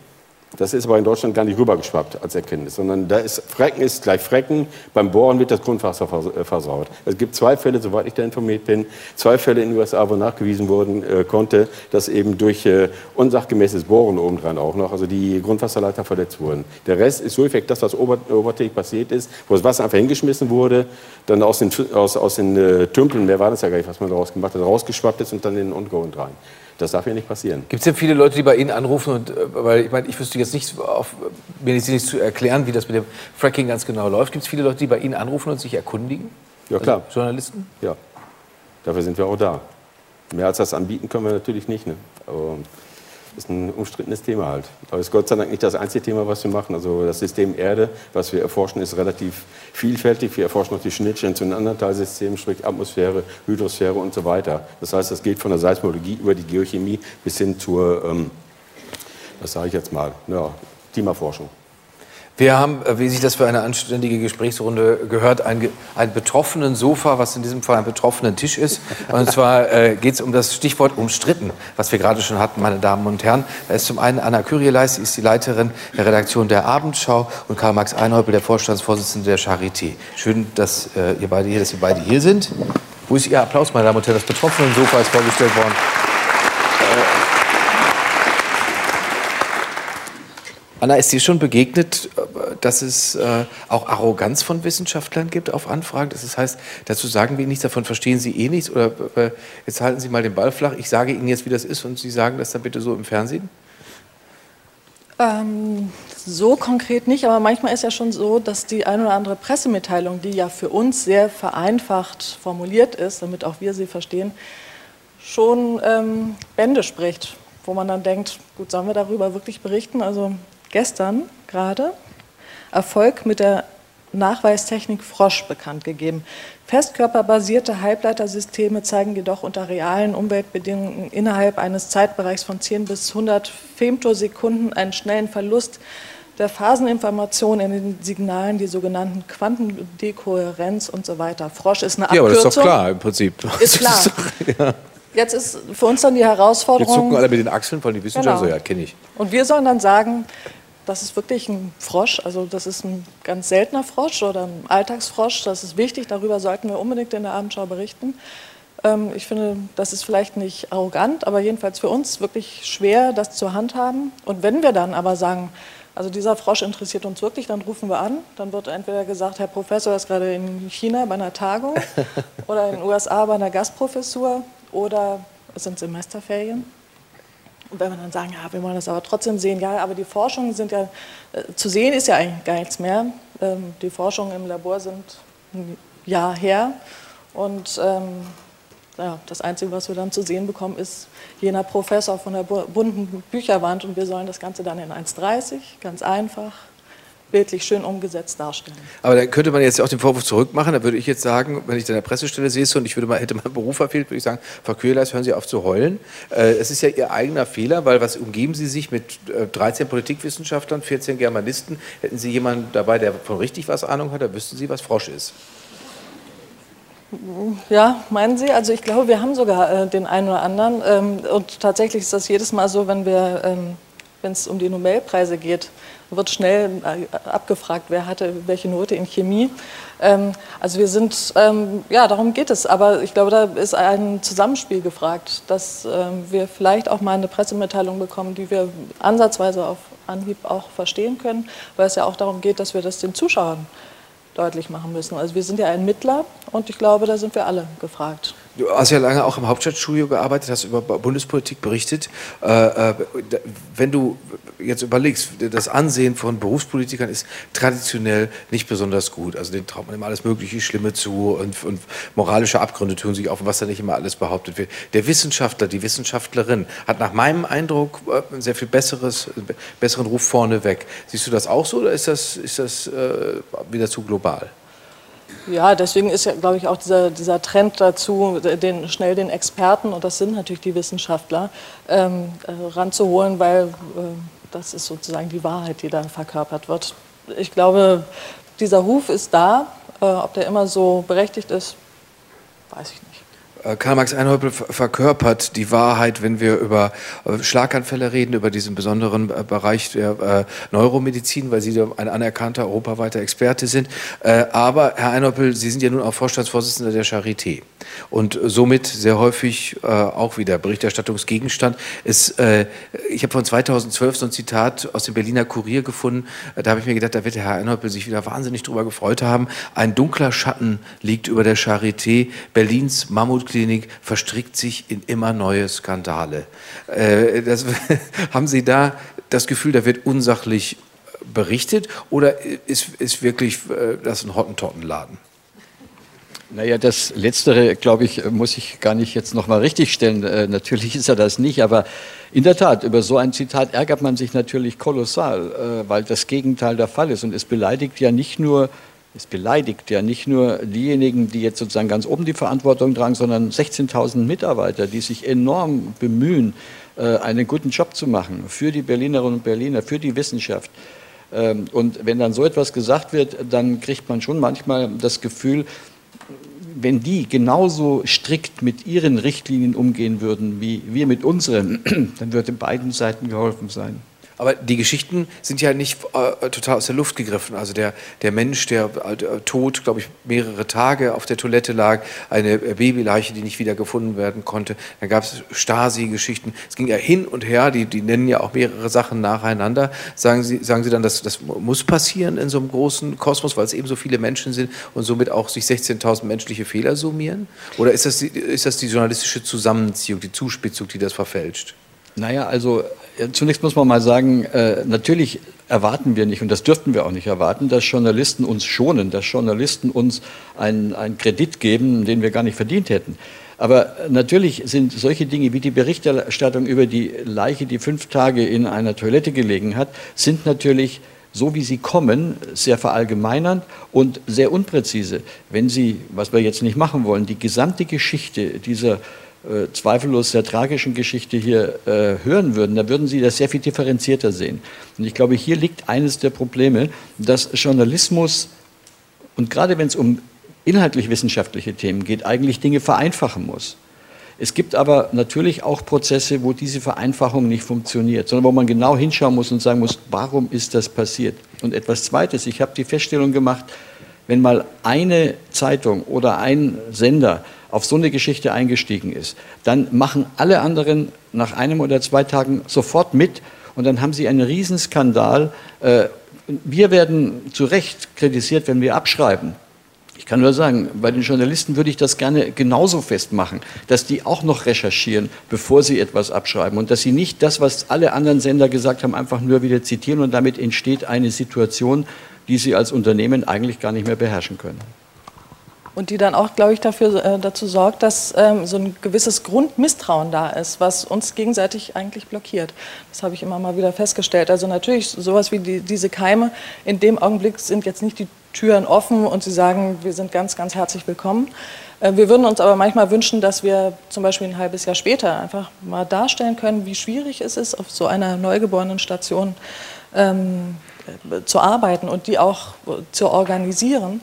S6: Das ist aber in Deutschland gar nicht rübergeschwappt als Erkenntnis, sondern da ist Frecken ist gleich Frecken. Beim Bohren wird das Grundwasser versaut. Es gibt zwei Fälle, soweit ich da informiert bin, zwei Fälle in den U S A, wo nachgewiesen worden äh, konnte, dass eben durch äh, unsachgemäßes Bohren obendrein auch noch, also die Grundwasserleiter verletzt wurden. Der Rest ist so effekt, das, was ober, obertäglich passiert ist, wo das Wasser einfach hingeschmissen wurde, dann aus den, aus, aus den äh, Tümpeln, mehr war das ja gar nicht, was man daraus gemacht hat, rausgeschwappt ist und dann in den Untergrund rein. Das darf ja nicht passieren.
S3: Gibt es denn viele Leute, die bei Ihnen anrufen? Und, weil ich meine, ich wüsste jetzt nicht, auf, mir ist nicht zu erklären, wie das mit dem Fracking ganz genau läuft. Gibt es viele Leute, die bei Ihnen anrufen und sich erkundigen?
S6: Ja, klar.
S3: Also Journalisten?
S6: Ja. Dafür sind wir auch da. Mehr als das anbieten können wir natürlich nicht. Ne? Aber das ist ein umstrittenes Thema halt. Aber es ist Gott sei Dank nicht das einzige Thema, was wir machen. Also das System Erde, was wir erforschen, ist relativ vielfältig. Wir erforschen noch die Schnittstellen zu den anderen Teilsystemen, sprich Atmosphäre, Hydrosphäre und so weiter. Das heißt, das geht von der Seismologie über die Geochemie bis hin zur, ähm, was sage ich jetzt mal, ja, Klimaforschung.
S3: Wir haben, wie sich das für eine anständige Gesprächsrunde gehört, ein, ein betroffenen Sofa, was in diesem Fall ein betroffenen Tisch ist. Und zwar äh, geht es um das Stichwort umstritten, was wir gerade schon hatten, meine Damen und Herren. Da ist zum einen Anna Kyrieleis, sie ist die Leiterin der Redaktion der Abendschau, und Karl-Max Einhäupel, der Vorstandsvorsitzende der Charité. Schön, dass äh, ihr beide hier, dass ihr beide hier sind. Wo ist Ihr Applaus, meine Damen und Herren? Das betroffenen Sofa ist vorgestellt worden. Anna, ist dir schon begegnet, dass es äh, auch Arroganz von Wissenschaftlern gibt auf Anfragen? Das heißt, dazu sagen wir nichts, davon verstehen Sie eh nichts? Oder äh, jetzt halten Sie mal den Ball flach, ich sage Ihnen jetzt, wie das ist, und Sie sagen das dann bitte so im Fernsehen?
S17: Ähm, so konkret nicht, aber manchmal ist ja schon so, dass die ein oder andere Pressemitteilung, die ja für uns sehr vereinfacht formuliert ist, damit auch wir sie verstehen, schon ähm, Bände spricht, wo man dann denkt, gut, sollen wir darüber wirklich berichten? Also gestern gerade Erfolg mit der Nachweistechnik Frosch bekannt gegeben. Festkörperbasierte Halbleitersysteme zeigen jedoch unter realen Umweltbedingungen innerhalb eines Zeitbereichs von zehn bis hundert Femtosekunden einen schnellen Verlust der Phaseninformation in den Signalen, die sogenannten Quantendekohärenz und so weiter. Frosch ist eine Abkürzung.
S3: Ja, aber das ist doch klar im Prinzip.
S17: Ist klar. Ja. Jetzt ist für uns dann die Herausforderung...
S3: Jetzt zucken alle mit den Achseln, von den Wissenschaftlern,
S17: Genau.
S3: so, ja, kenne ich.
S17: Und wir sollen dann sagen, das ist wirklich ein Frosch, also das ist ein ganz seltener Frosch oder ein Alltagsfrosch, das ist wichtig, darüber sollten wir unbedingt in der Abendschau berichten. Ähm, ich finde, das ist vielleicht nicht arrogant, aber jedenfalls für uns wirklich schwer, das zu handhaben. Und wenn wir dann aber sagen, also dieser Frosch interessiert uns wirklich, dann rufen wir an, dann wird entweder gesagt, Herr Professor ist gerade in China bei einer Tagung oder in den U S A bei einer Gastprofessur oder es sind Semesterferien. Und wenn wir dann sagen, ja, wir wollen das aber trotzdem sehen, ja, aber die Forschungen sind ja, äh, zu sehen ist ja eigentlich gar nichts mehr. Ähm, die Forschungen im Labor sind ein Jahr her und ähm, ja, das Einzige, was wir dann zu sehen bekommen, ist jener Professor von der bunten Bücherwand und wir sollen das Ganze dann in eins dreißig, ganz einfach, bildlich schön umgesetzt darstellen.
S3: Aber da könnte man jetzt auch den Vorwurf zurückmachen. Da würde ich jetzt sagen, wenn ich da in der Pressestelle säße und ich würde mal, hätte meinen Beruf verfehlt, würde ich sagen, Frau Kyrieleis, hören Sie auf zu heulen. Äh, es ist ja Ihr eigener Fehler, weil was umgeben Sie sich mit äh, dreizehn Politikwissenschaftlern, vierzehn Germanisten? Hätten Sie jemanden dabei, der von richtig was Ahnung hat, dann wüssten Sie, was Frosch ist.
S17: Ja, meinen Sie? Also ich glaube, wir haben sogar äh, den einen oder anderen. Ähm, und tatsächlich ist das jedes Mal so, wenn wir, ähm, wenn es um die Nobelpreise geht, wird schnell abgefragt, wer hatte welche Note in Chemie. Ähm, also wir sind, ähm, ja, darum geht es. Aber ich glaube, da ist ein Zusammenspiel gefragt, dass ähm, wir vielleicht auch mal eine Pressemitteilung bekommen, die wir ansatzweise auf Anhieb auch verstehen können, weil es ja auch darum geht, dass wir das den Zuschauern deutlich machen müssen. Also wir sind ja ein Mittler und ich glaube, da sind wir alle gefragt.
S3: Du hast ja lange auch im Hauptstadtstudio gearbeitet, hast über Bundespolitik berichtet. Äh, wenn du jetzt überlegst, das Ansehen von Berufspolitikern ist traditionell nicht besonders gut. Also denen traut man immer alles mögliche Schlimme zu und, und moralische Abgründe tun sich auf, was da nicht immer alles behauptet wird. Der Wissenschaftler, die Wissenschaftlerin hat nach meinem Eindruck einen sehr viel besseres, besseren Ruf vorneweg. Siehst du das auch so oder ist das, ist das äh, wieder zu global?
S17: Ja, deswegen ist ja, glaube ich, auch dieser, dieser Trend dazu, den, schnell den Experten, und das sind natürlich die Wissenschaftler, ähm, äh, ranzuholen, weil äh, das ist sozusagen die Wahrheit, die da verkörpert wird. Ich glaube, dieser Ruf ist da. Äh, ob der immer so berechtigt ist, weiß ich nicht.
S3: Karl-Max Einhäupel verkörpert die Wahrheit, wenn wir über Schlaganfälle reden, über diesen besonderen Bereich der Neuromedizin, weil Sie ein anerkannter europaweiter Experte sind. Aber, Herr Einhäupel, Sie sind ja nun auch Vorstandsvorsitzender der Charité und somit sehr häufig auch wieder Berichterstattungsgegenstand. Es, ich habe von zweitausendzwölf so ein Zitat aus dem Berliner Kurier gefunden. Da habe ich mir gedacht, da wird der Herr Einhäupel sich wieder wahnsinnig drüber gefreut haben. Ein dunkler Schatten liegt über der Charité. Berlins Mammutklinik verstrickt sich in immer neue Skandale. Äh, das, haben Sie da das Gefühl, da wird unsachlich berichtet oder ist, ist wirklich äh, das ein Hottentottenladen?
S16: Naja, das Letztere, glaube ich, muss ich gar nicht jetzt nochmal richtigstellen. Äh, natürlich ist er das nicht, aber in der Tat, über so ein Zitat ärgert man sich natürlich kolossal, äh, weil das Gegenteil der Fall ist. Und es beleidigt ja nicht nur Es beleidigt ja nicht nur diejenigen, die jetzt sozusagen ganz oben die Verantwortung tragen, sondern sechzehntausend Mitarbeiter, die sich enorm bemühen, einen guten Job zu machen für die Berlinerinnen und Berliner, für die Wissenschaft. Und wenn dann so etwas gesagt wird, dann kriegt man schon manchmal das Gefühl, wenn die genauso strikt mit ihren Richtlinien umgehen würden, wie wir mit unseren, dann würde beiden Seiten geholfen sein.
S3: Aber die Geschichten sind ja nicht äh, total aus der Luft gegriffen. Also der, der Mensch, der äh, tot, glaube ich, mehrere Tage auf der Toilette lag, eine äh, Babyleiche, die nicht wieder gefunden werden konnte. Dann gab es Stasi-Geschichten. Es ging ja hin und her, die, die nennen ja auch mehrere Sachen nacheinander. Sagen Sie, sagen Sie dann, dass das muss passieren in so einem großen Kosmos, weil es eben so viele Menschen sind und somit auch sich sechzehntausend menschliche Fehler summieren? Oder ist das, die, ist das die journalistische Zusammenziehung, die Zuspitzung, die das verfälscht?
S16: Naja, also zunächst muss man mal sagen, äh, natürlich erwarten wir nicht, und das dürften wir auch nicht erwarten, dass Journalisten uns schonen, dass Journalisten uns einen, einen Kredit geben, den wir gar nicht verdient hätten. Aber natürlich sind solche Dinge wie die Berichterstattung über die Leiche, die fünf Tage in einer Toilette gelegen hat, sind natürlich, so wie sie kommen, sehr verallgemeinernd und sehr unpräzise. Wenn Sie, was wir jetzt nicht machen wollen, die gesamte Geschichte dieser Äh, zweifellos sehr tragischen Geschichte hier äh, hören würden, da würden Sie das sehr viel differenzierter sehen. Und ich glaube, hier liegt eines der Probleme, dass Journalismus, und gerade wenn es um inhaltlich wissenschaftliche Themen geht, eigentlich Dinge vereinfachen muss. Es gibt aber natürlich auch Prozesse, wo diese Vereinfachung nicht funktioniert, sondern wo man genau hinschauen muss und sagen muss, warum ist das passiert? Und etwas Zweites, ich habe die Feststellung gemacht, wenn mal eine Zeitung oder ein Sender auf so eine Geschichte eingestiegen ist, dann machen alle anderen nach einem oder zwei Tagen sofort mit und dann haben sie einen Riesenskandal. Wir werden zu Recht kritisiert, wenn wir abschreiben. Ich kann nur sagen, bei den Journalisten würde ich das gerne genauso festmachen, dass die auch noch recherchieren, bevor sie etwas abschreiben und dass sie nicht das, was alle anderen Sender gesagt haben, einfach nur wieder zitieren und damit entsteht eine Situation, die sie als Unternehmen eigentlich gar nicht mehr beherrschen können.
S17: Und die dann auch, glaube ich, dafür, äh, dazu sorgt, dass ähm, so ein gewisses Grundmisstrauen da ist, was uns gegenseitig eigentlich blockiert. Das habe ich immer mal wieder festgestellt. Also natürlich sowas wie die, diese Keime, in dem Augenblick sind jetzt nicht die Türen offen und sie sagen, wir sind ganz, ganz herzlich willkommen. Äh, wir würden uns aber manchmal wünschen, dass wir zum Beispiel ein halbes Jahr später einfach mal darstellen können, wie schwierig es ist, auf so einer neugeborenen Station ähm, zu arbeiten und die auch zu organisieren.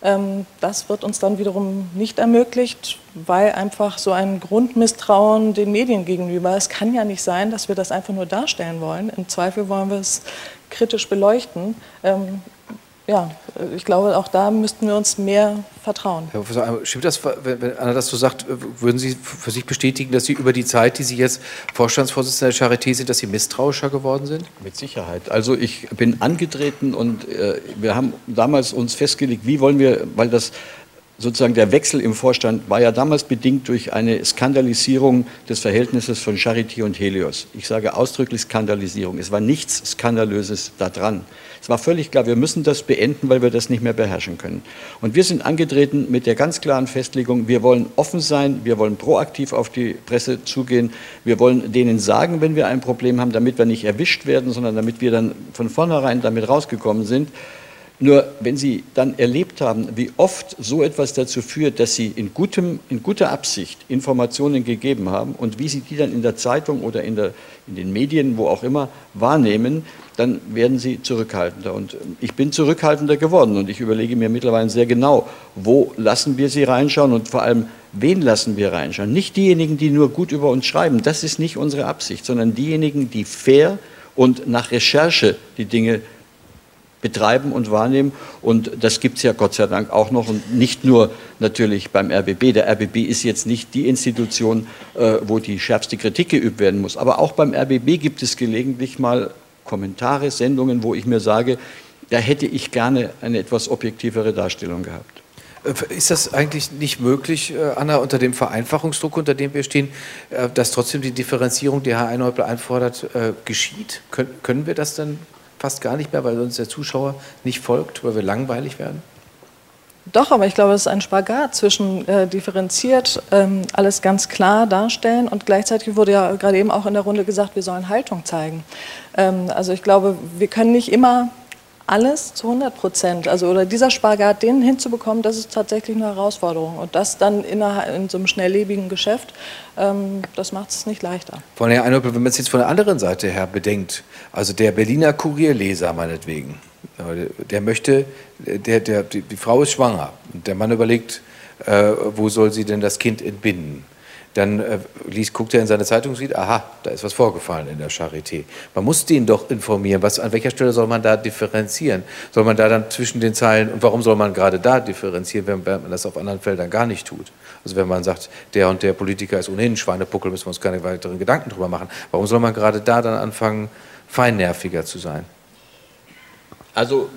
S17: Das wird uns dann wiederum nicht ermöglicht, weil einfach so ein Grundmisstrauen den Medien gegenüber, es kann ja nicht sein, dass wir das einfach nur darstellen wollen. Im Zweifel wollen wir es kritisch beleuchten. Ähm, ja, ich glaube, auch da müssten wir uns mehr vertrauen.
S3: Herr Professor, stimmt das, wenn Anna das so sagt, würden Sie für sich bestätigen, dass Sie über die Zeit, die Sie jetzt Vorstandsvorsitzender der Charité sind, dass Sie misstrauischer geworden sind?
S16: Mit Sicherheit. Also ich bin angetreten und äh, wir haben damals uns festgelegt, wie wollen wir, weil das sozusagen der Wechsel im Vorstand war ja damals bedingt durch eine Skandalisierung des Verhältnisses von Charité und Helios. Ich sage ausdrücklich Skandalisierung. Es war nichts Skandalöses da dran. Es war völlig klar, wir müssen das beenden, weil wir das nicht mehr beherrschen können. Und wir sind angetreten mit der ganz klaren Festlegung, wir wollen offen sein, wir wollen proaktiv auf die Presse zugehen, wir wollen denen sagen, wenn wir ein Problem haben, damit wir nicht erwischt werden, sondern damit wir dann von vornherein damit rausgekommen sind. Nur wenn Sie dann erlebt haben, wie oft so etwas dazu führt, dass Sie in, gutem, in guter Absicht Informationen gegeben haben und wie Sie die dann in der Zeitung oder in, der, in den Medien, wo auch immer, wahrnehmen, dann werden Sie zurückhaltender. Und ich bin zurückhaltender geworden und ich überlege mir mittlerweile sehr genau, wo lassen wir Sie reinschauen und vor allem, wen lassen wir reinschauen. Nicht diejenigen, die nur gut über uns schreiben, das ist nicht unsere Absicht, sondern diejenigen, die fair und nach Recherche die Dinge betreiben und wahrnehmen. Und das gibt es ja Gott sei Dank auch noch und nicht nur natürlich beim R B B. Der R B B ist jetzt nicht die Institution, äh, wo die schärfste Kritik geübt werden muss. Aber auch beim R B B gibt es gelegentlich mal Kommentare, Sendungen, wo ich mir sage, da hätte ich gerne eine etwas objektivere Darstellung gehabt.
S3: Ist das eigentlich nicht möglich, Anna, unter dem Vereinfachungsdruck, unter dem wir stehen, dass trotzdem die Differenzierung, die Herr Einhäupl einfordert, geschieht? Können wir das dann fast gar nicht mehr, weil uns der Zuschauer nicht folgt, weil wir langweilig werden?
S17: Doch, aber ich glaube, es ist ein Spagat zwischen äh, differenziert ähm, alles ganz klar darstellen und gleichzeitig wurde ja gerade eben auch in der Runde gesagt, wir sollen Haltung zeigen. Ähm, also ich glaube, wir können nicht immer alles zu hundert Prozent, also oder dieser Spagat, den hinzubekommen, das ist tatsächlich eine Herausforderung. Und das dann in, einer, in so einem schnelllebigen Geschäft, ähm, das macht es nicht leichter.
S3: Von Herrn Einhäupl, wenn man es jetzt von der anderen Seite her bedenkt, also der Berliner Kurierleser meinetwegen, der möchte, der, der, die, die Frau ist schwanger und der Mann überlegt, äh, wo soll sie denn das Kind entbinden? Dann äh, liest, guckt er in seine Zeitung und sieht, aha, da ist was vorgefallen in der Charité. Man muss den doch informieren, was, an welcher Stelle soll man da differenzieren? Soll man da dann zwischen den Zeilen, und warum soll man gerade da differenzieren, wenn, wenn man das auf anderen Feldern gar nicht tut? Also wenn man sagt, der und der Politiker ist ohnehin ein Schweinepuckel, müssen wir uns keine weiteren Gedanken drüber machen. Warum soll man gerade da dann anfangen, feinnerviger zu sein?
S16: Also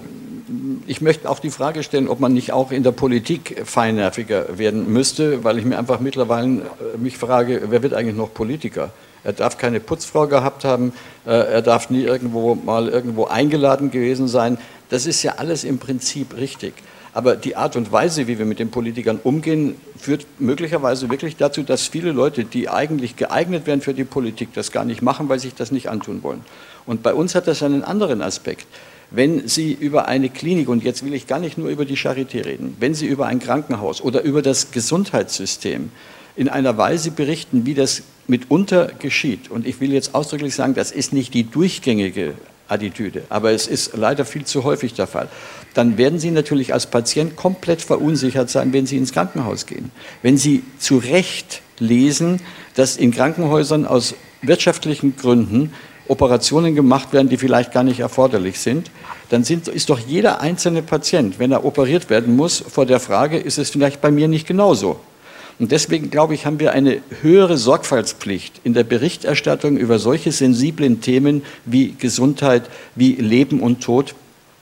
S16: ich möchte auch die Frage stellen, ob man nicht auch in der Politik feinnerviger werden müsste, weil ich mir einfach mittlerweile mich frage, wer wird eigentlich noch Politiker? Er darf keine Putzfrau gehabt haben, er darf nie irgendwo mal irgendwo eingeladen gewesen sein. Das ist ja alles im Prinzip richtig. Aber die Art und Weise, wie wir mit den Politikern umgehen, führt möglicherweise wirklich dazu, dass viele Leute, die eigentlich geeignet wären für die Politik, das gar nicht machen, weil sie sich das nicht antun wollen. Und bei uns hat das einen anderen Aspekt. Wenn Sie über eine Klinik, und jetzt will ich gar nicht nur über die Charité reden, wenn Sie über ein Krankenhaus oder über das Gesundheitssystem in einer Weise berichten, wie das mitunter geschieht, und ich will jetzt ausdrücklich sagen, das ist nicht die durchgängige Attitüde, aber es ist leider viel zu häufig der Fall, dann werden Sie natürlich als Patient komplett verunsichert sein, wenn Sie ins Krankenhaus gehen. Wenn Sie zu Recht lesen, dass in Krankenhäusern aus wirtschaftlichen Gründen Operationen gemacht werden, die vielleicht gar nicht erforderlich sind, dann sind, ist doch jeder einzelne Patient, wenn er operiert werden muss, vor der Frage, ist es vielleicht bei mir nicht genauso? Und deswegen, glaube ich, haben wir eine höhere Sorgfaltspflicht in der Berichterstattung über solche sensiblen Themen wie Gesundheit, wie Leben und Tod.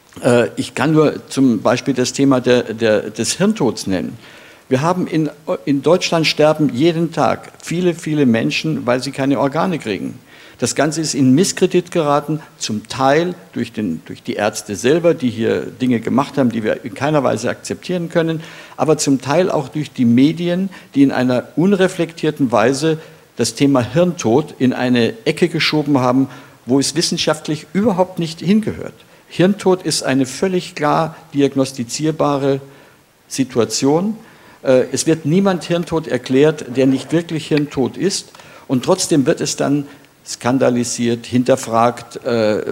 S16: Ich kann nur zum Beispiel das Thema der, der, des Hirntods nennen. Wir haben in, in Deutschland sterben jeden Tag viele, viele Menschen, weil sie keine Organe kriegen. Das Ganze ist in Misskredit geraten, zum Teil durch, den, durch die Ärzte selber, die hier Dinge gemacht haben, die wir in keiner Weise akzeptieren können, aber zum Teil auch durch die Medien, die in einer unreflektierten Weise das Thema Hirntod in eine Ecke geschoben haben, wo es wissenschaftlich überhaupt nicht hingehört. Hirntod ist eine völlig klar diagnostizierbare Situation. Es wird niemand Hirntod erklärt, der nicht wirklich Hirntod ist, und trotzdem wird es dann skandalisiert, hinterfragt, äh,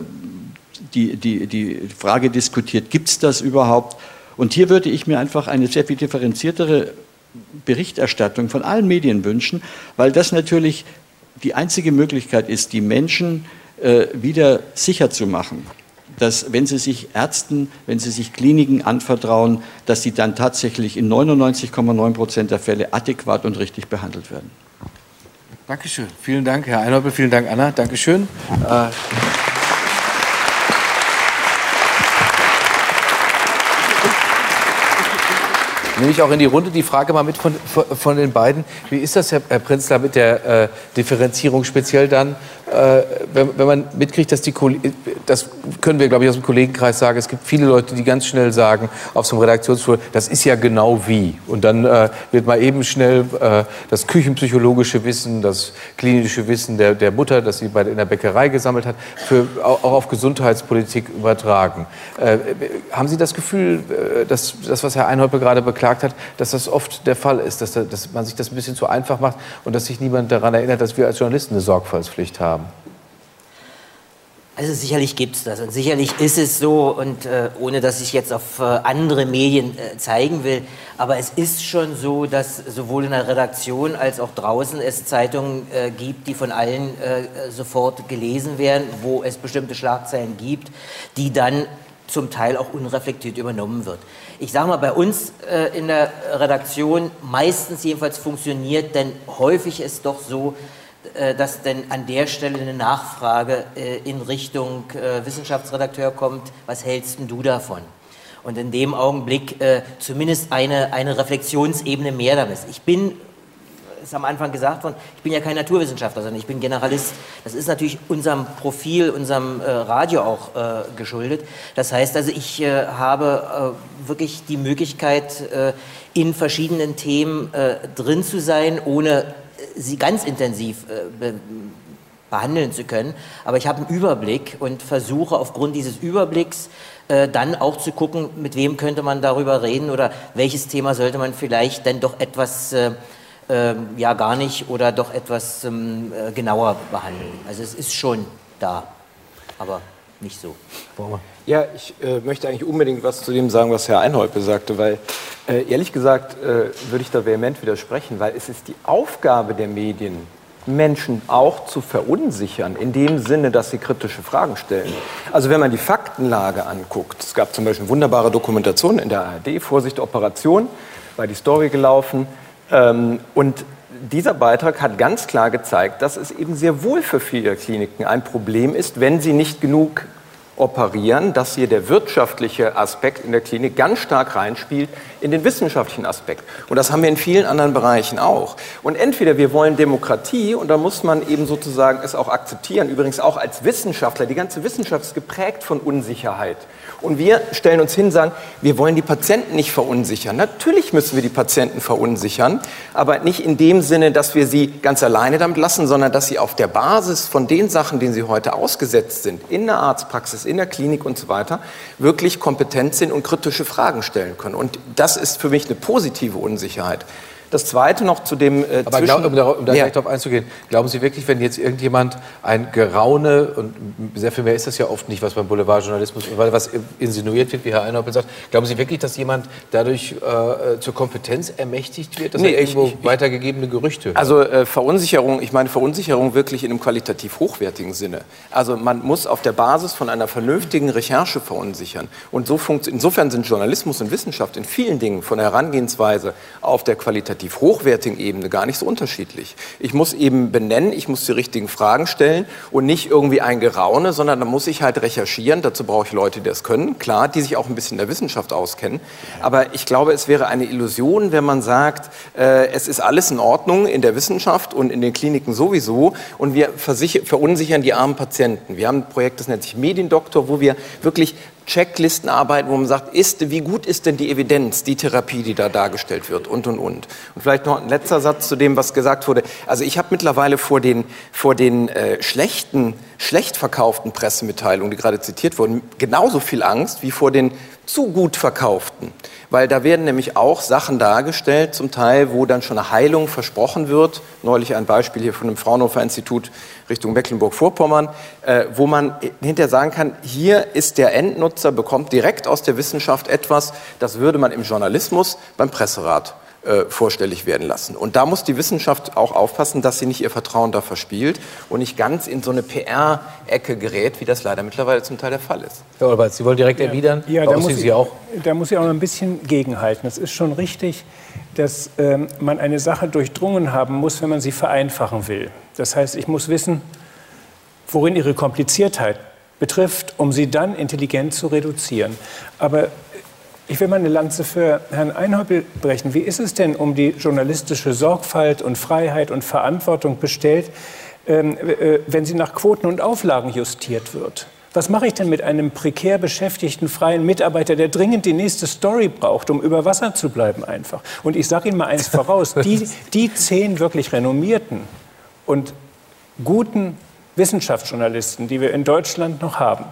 S16: die, die, die Frage diskutiert, gibt es das überhaupt? Und hier würde ich mir einfach eine sehr viel differenziertere Berichterstattung von allen Medien wünschen, weil das natürlich die einzige Möglichkeit ist, die Menschen äh, wieder sicher zu machen, dass wenn sie sich Ärzten, wenn sie sich Kliniken anvertrauen, dass sie dann tatsächlich in neunundneunzig Komma neun Prozent der Fälle adäquat und richtig behandelt werden.
S3: Dankeschön. Vielen Dank, Herr Einhäupl. Vielen Dank, Anna. Dankeschön. Äh Nehme ich auch in die Runde die Frage mal mit von, von den beiden. Wie ist das, Herr, Herr Prinzler, mit der äh, Differenzierung speziell dann äh, wenn, wenn man mitkriegt, dass die Kollegen, das können wir, glaube ich, aus dem Kollegenkreis sagen, es gibt viele Leute, die ganz schnell sagen, auf so einem Redaktionsflur, das ist ja genau wie. Und dann äh, wird mal eben schnell äh, das küchenpsychologische Wissen, das klinische Wissen der, der Mutter, das sie bei, in der Bäckerei gesammelt hat, für, auch, auch auf Gesundheitspolitik übertragen. Äh, haben Sie das Gefühl, äh, dass das, was Herr Einhäuper gerade beklagt hat, dass das oft der Fall ist, dass, dass man sich das ein bisschen zu einfach macht und dass sich niemand daran erinnert, dass wir als Journalisten eine Sorgfaltspflicht haben?
S22: Also sicherlich gibt es das und sicherlich ist es so und äh, ohne dass ich jetzt auf äh, andere Medien äh, zeigen will, aber es ist schon so, dass sowohl in der Redaktion als auch draußen es Zeitungen äh, gibt, die von allen äh, sofort gelesen werden, wo es bestimmte Schlagzeilen gibt, die dann zum Teil auch unreflektiert übernommen wird. Ich sage mal, bei uns äh, in der Redaktion meistens jedenfalls funktioniert, denn häufig ist doch so, dass denn an der Stelle eine Nachfrage äh, in Richtung äh, Wissenschaftsredakteur kommt, was hältst denn du davon? Und in dem Augenblick äh, zumindest eine, eine Reflexionsebene mehr damit. Ich bin, ist am Anfang gesagt worden, ich bin ja kein Naturwissenschaftler, sondern ich bin Generalist. Das ist natürlich unserem Profil, unserem äh, Radio auch äh, geschuldet. Das heißt also, ich äh, habe äh, wirklich die Möglichkeit, äh, in verschiedenen Themen äh, drin zu sein, ohne sie ganz intensiv äh, be behandeln zu können. Aber ich habe einen Überblick und versuche aufgrund dieses Überblicks äh, dann auch zu gucken, mit wem könnte man darüber reden oder welches Thema sollte man vielleicht dann doch etwas, äh, äh, ja gar nicht oder doch etwas ähm, äh, genauer behandeln. Also es ist schon da, aber nicht so.
S1: Ja, ich äh, möchte eigentlich unbedingt was zu dem sagen, was Herr Einhäuper sagte, weil äh, ehrlich gesagt äh, würde ich da vehement widersprechen, weil es ist die Aufgabe der Medien, Menschen auch zu verunsichern, in dem Sinne, dass sie kritische Fragen stellen. Also wenn man die Faktenlage anguckt, es gab zum Beispiel eine wunderbare Dokumentation in der A R D, Vorsicht Operation, war die Story gelaufen, ähm, und dieser Beitrag hat ganz klar gezeigt, dass es eben sehr wohl für viele Kliniken ein Problem ist, wenn sie nicht genug operieren, dass hier der wirtschaftliche Aspekt in der Klinik ganz stark reinspielt in den wissenschaftlichen Aspekt. Und das haben wir in vielen anderen Bereichen auch. Und entweder wir wollen Demokratie und da muss man eben sozusagen es auch akzeptieren, übrigens auch als Wissenschaftler, die ganze Wissenschaft ist geprägt von Unsicherheit. Und wir stellen uns hin und sagen, wir wollen die Patienten nicht verunsichern. Natürlich müssen wir die Patienten verunsichern, aber nicht in dem Sinne, dass wir sie ganz alleine damit lassen, sondern dass sie auf der Basis von den Sachen, denen sie heute ausgesetzt sind, in der Arztpraxis, in der Klinik und so weiter, wirklich kompetent sind und kritische Fragen stellen können. Und das ist für mich eine positive Unsicherheit. Das Zweite noch zu dem äh,
S3: Aber glaub, um da, um da ja. gleich drauf einzugehen, glauben Sie wirklich, wenn jetzt irgendjemand ein Geraune, und sehr viel mehr ist das ja oft nicht, was beim Boulevardjournalismus, weil was insinuiert wird, wie Herr Einhäuper sagt, glauben Sie wirklich, dass jemand dadurch äh, zur Kompetenz ermächtigt wird, dass nee, er irgendwo ich, ich, weitergegebene Gerüchte hört? Also äh, Verunsicherung, ich meine Verunsicherung wirklich in einem qualitativ hochwertigen Sinne. Also man muss auf der Basis von einer vernünftigen Recherche verunsichern. Und so insofern sind Journalismus und Wissenschaft in vielen Dingen von der Herangehensweise auf der qualitativ hochwertigen Ebene gar nicht so unterschiedlich. Ich muss eben benennen, ich muss die richtigen Fragen stellen und nicht irgendwie ein Geraune, sondern da muss ich halt recherchieren. Dazu brauche ich Leute, die das können, klar, die sich auch ein bisschen in der Wissenschaft auskennen. Aber ich glaube, es wäre eine Illusion, wenn man sagt, äh, es ist alles in Ordnung in der Wissenschaft und in den Kliniken sowieso und wir verunsichern die armen Patienten. Wir haben ein Projekt, das nennt sich Mediendoktor, wo wir wirklich Checklisten arbeiten, wo man sagt, ist, wie gut ist denn die Evidenz, die Therapie, die da dargestellt wird und, und, und. Und vielleicht noch ein letzter Satz zu dem, was gesagt wurde. Also ich habe mittlerweile vor den, vor den äh, schlechten, schlecht verkauften Pressemitteilungen, die gerade zitiert wurden, genauso viel Angst wie vor den zu gut verkauften. Weil da werden nämlich auch Sachen dargestellt, zum Teil, wo dann schon eine Heilung versprochen wird. Neulich ein Beispiel hier von dem Fraunhofer Institut Richtung Mecklenburg-Vorpommern, äh, wo man hinterher sagen kann, hier ist der Endnutzer, bekommt direkt aus der Wissenschaft etwas, das würde man im Journalismus beim Presserat äh, vorstellig werden lassen. Und da muss die Wissenschaft auch aufpassen, dass sie nicht ihr Vertrauen da verspielt und nicht ganz in so eine P R-Ecke gerät, wie das leider mittlerweile zum Teil der Fall ist. Herr Olberts, Sie wollen direkt erwidern?
S4: Ja,
S3: da
S4: da muss,
S3: Sie
S4: ich,
S3: auch?
S4: da muss ich auch noch ein bisschen gegenhalten. Es ist schon richtig, dass ähm, man eine Sache durchdrungen haben muss, wenn man sie vereinfachen will. Das heißt, ich muss wissen, worin ihre Kompliziertheit betrifft, um sie dann intelligent zu reduzieren. Aber ich will mal eine Lanze für Herrn Einhäuper brechen. Wie ist es denn um die journalistische Sorgfalt und Freiheit und Verantwortung bestellt, ähm, äh, wenn sie nach Quoten und Auflagen justiert wird? Was mache ich denn mit einem prekär beschäftigten freien Mitarbeiter, der dringend die nächste Story braucht, um über Wasser zu bleiben einfach? Und ich sage Ihnen mal eins voraus, die, die zehn wirklich renommierten und guten Wissenschaftsjournalisten, die wir in Deutschland noch haben,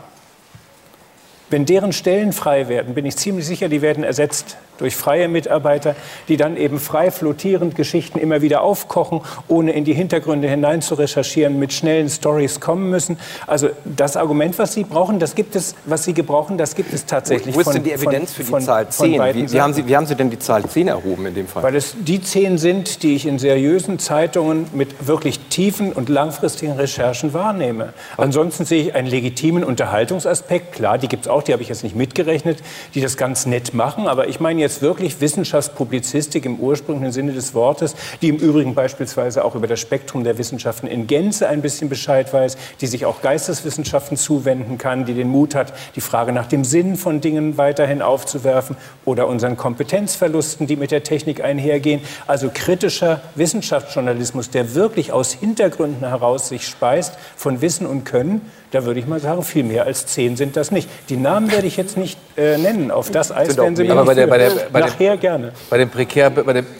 S4: wenn deren Stellen frei werden, bin ich ziemlich sicher, die werden ersetzt durch freie Mitarbeiter, die dann eben frei flottierend Geschichten immer wieder aufkochen, ohne in die Hintergründe hinein zu recherchieren, mit schnellen Stories kommen müssen. Also das Argument, was Sie brauchen, das gibt es, was Sie gebrauchen, das gibt es tatsächlich.
S1: Wo ist
S4: von,
S1: denn die Evidenz
S4: von,
S1: für die Zahl zehn? Wie, wie, haben Sie, wie haben Sie denn die Zahl zehn erhoben in dem Fall?
S4: Weil es die zehn sind, die ich in seriösen Zeitungen mit wirklich tiefen und langfristigen Recherchen wahrnehme. Ansonsten sehe ich einen legitimen Unterhaltungsaspekt. Klar, die gibt es auch, die habe ich jetzt nicht mitgerechnet, die das ganz nett machen. Aber ich meine jetzt wirklich Wissenschaftspublizistik im ursprünglichen Sinne des Wortes, die im Übrigen beispielsweise auch über das Spektrum der Wissenschaften in Gänze ein bisschen Bescheid weiß, die sich auch Geisteswissenschaften zuwenden kann, die den Mut hat, die Frage nach dem Sinn von Dingen weiterhin aufzuwerfen oder unseren Kompetenzverlusten, die mit der Technik einhergehen. Also kritischer Wissenschaftsjournalismus, der wirklich aus Hintergründen heraus sich speist von Wissen und Können. Da würde ich mal sagen, viel mehr als zehn sind das nicht. Die Namen werde ich jetzt nicht äh, nennen. Auf das Eis werden Sie mir nicht
S3: bei der, bei der, bei
S4: Nachher
S3: dem,
S4: gerne.
S3: Bei dem Prekär... Bei dem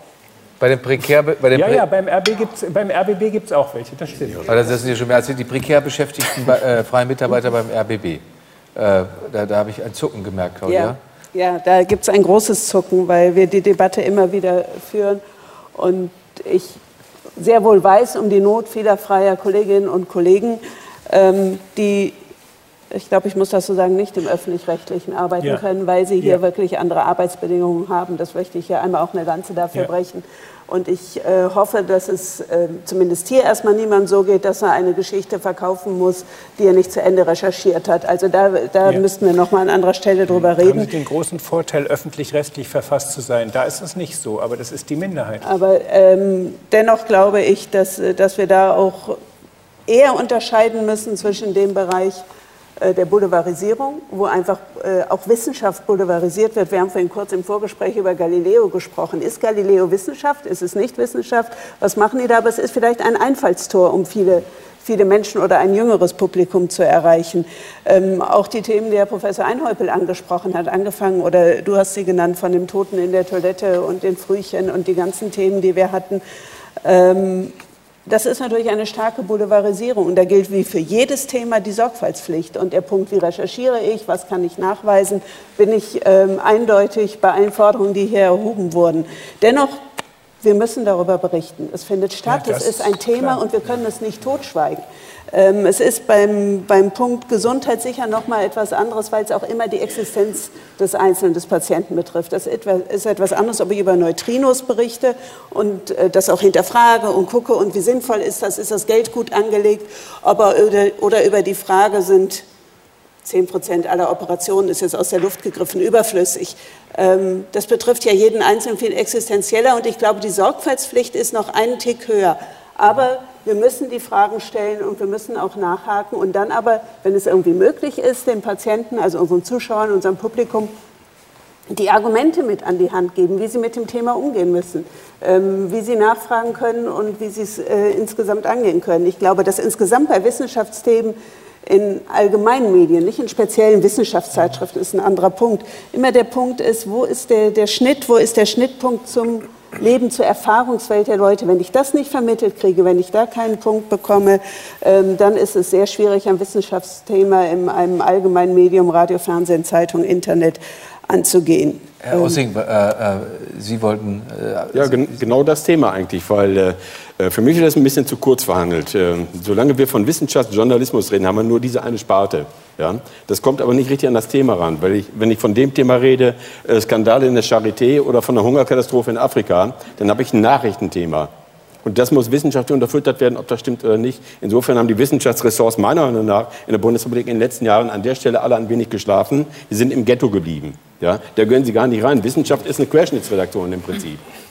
S3: Bei dem Prekär, bei dem
S4: ja, ja, beim, R B gibt's, beim R B B gibt es auch welche, das stimmt.
S3: Das sind ja schon mehr als die prekär beschäftigten äh, freien Mitarbeiter beim R B B. Äh, da da habe ich ein Zucken gemerkt, Claudia.
S5: Ja, ja, da gibt es ein großes Zucken, weil wir die Debatte immer wieder führen. Und ich sehr wohl weiß um die Not vieler freier Kolleginnen und Kollegen, ähm, die, ich glaube, ich muss das so sagen, nicht im Öffentlich-Rechtlichen arbeiten ja. können, weil sie hier ja. wirklich andere Arbeitsbedingungen haben. Das möchte ich hier einmal auch eine Lanze dafür ja. brechen. Und ich äh, hoffe, dass es äh, zumindest hier erstmal niemand so geht, dass er eine Geschichte verkaufen muss, die er nicht zu Ende recherchiert hat. Also da, da ja. müssten wir noch mal an anderer Stelle drüber reden.
S4: Haben Sie den großen Vorteil, öffentlich-rechtlich verfasst zu sein. Da ist es nicht so, aber das ist die Minderheit.
S5: Aber ähm, dennoch glaube ich, dass, dass wir da auch eher unterscheiden müssen zwischen dem Bereich der Boulevardisierung, wo einfach äh, auch Wissenschaft boulevardisiert wird. Wir haben vorhin kurz im Vorgespräch über Galileo gesprochen. Ist Galileo Wissenschaft? Ist es nicht Wissenschaft? Was machen die da? Aber es ist vielleicht ein Einfallstor, um viele, viele Menschen oder ein jüngeres Publikum zu erreichen. Ähm, auch die Themen, die Herr Professor Einhäupel angesprochen hat, angefangen, oder du hast sie genannt, von dem Toten in der Toilette und den Frühchen und die ganzen Themen, die wir hatten. Ähm, Das ist natürlich eine starke Boulevardisierung und da gilt wie für jedes Thema die Sorgfaltspflicht. Und der Punkt, wie recherchiere ich, was kann ich nachweisen, bin ich ähm, eindeutig bei allen Forderungen, die hier erhoben wurden. Dennoch, wir müssen darüber berichten. Es findet statt, ja, es ist ein Thema klar. und wir können es nicht totschweigen. Ähm, es ist beim, beim Punkt Gesundheit sicher noch mal etwas anderes, weil es auch immer die Existenz des Einzelnen, des Patienten betrifft. Das ist etwas anderes, ob ich über Neutrinos berichte und äh, das auch hinterfrage und gucke, und wie sinnvoll ist das, ist das Geld gut angelegt, aber oder, oder über die Frage, sind zehn Prozent aller Operationen, ist jetzt aus der Luft gegriffen, überflüssig. Ähm, das betrifft ja jeden Einzelnen viel existenzieller, und ich glaube, die Sorgfaltspflicht ist noch einen Tick höher. Aber wir müssen die Fragen stellen und wir müssen auch nachhaken und dann aber, wenn es irgendwie möglich ist, den Patienten, also unseren Zuschauern, unserem Publikum, die Argumente mit an die Hand geben, wie sie mit dem Thema umgehen müssen, ähm, wie sie nachfragen können und wie sie es äh, insgesamt angehen können. Ich glaube, dass insgesamt bei Wissenschaftsthemen in allgemeinen Medien, nicht in speziellen Wissenschaftszeitschriften, ist ein anderer Punkt, immer der Punkt ist, wo ist der, der Schnitt, wo ist der Schnittpunkt zum Leben, zur Erfahrungswelt der Leute. Wenn ich das nicht vermittelt kriege, wenn ich da keinen Punkt bekomme, ähm, dann ist es sehr schwierig, ein Wissenschaftsthema in einem allgemeinen Medium, Radio, Fernsehen, Zeitung, Internet anzugehen.
S3: Herr Ossing, äh, äh, Sie wollten...
S6: Äh, ja, gen genau das Thema eigentlich, weil äh, für mich ist das ein bisschen zu kurz verhandelt. Äh, solange wir von Wissenschaftsjournalismus reden, haben wir nur diese eine Sparte. Ja? Das kommt aber nicht richtig an das Thema ran, weil ich, wenn ich von dem Thema rede, äh, Skandale in der Charité oder von der Hungerkatastrophe in Afrika, dann habe ich ein Nachrichtenthema. Und das muss wissenschaftlich unterfüttert werden, ob das stimmt oder nicht. Insofern haben die Wissenschaftsressorts meiner Meinung nach in der Bundesrepublik in den letzten Jahren an der Stelle alle ein wenig geschlafen. Die sind im Ghetto geblieben. Ja? Da gehören sie gar nicht rein. Wissenschaft ist eine Querschnittsredaktion im Prinzip.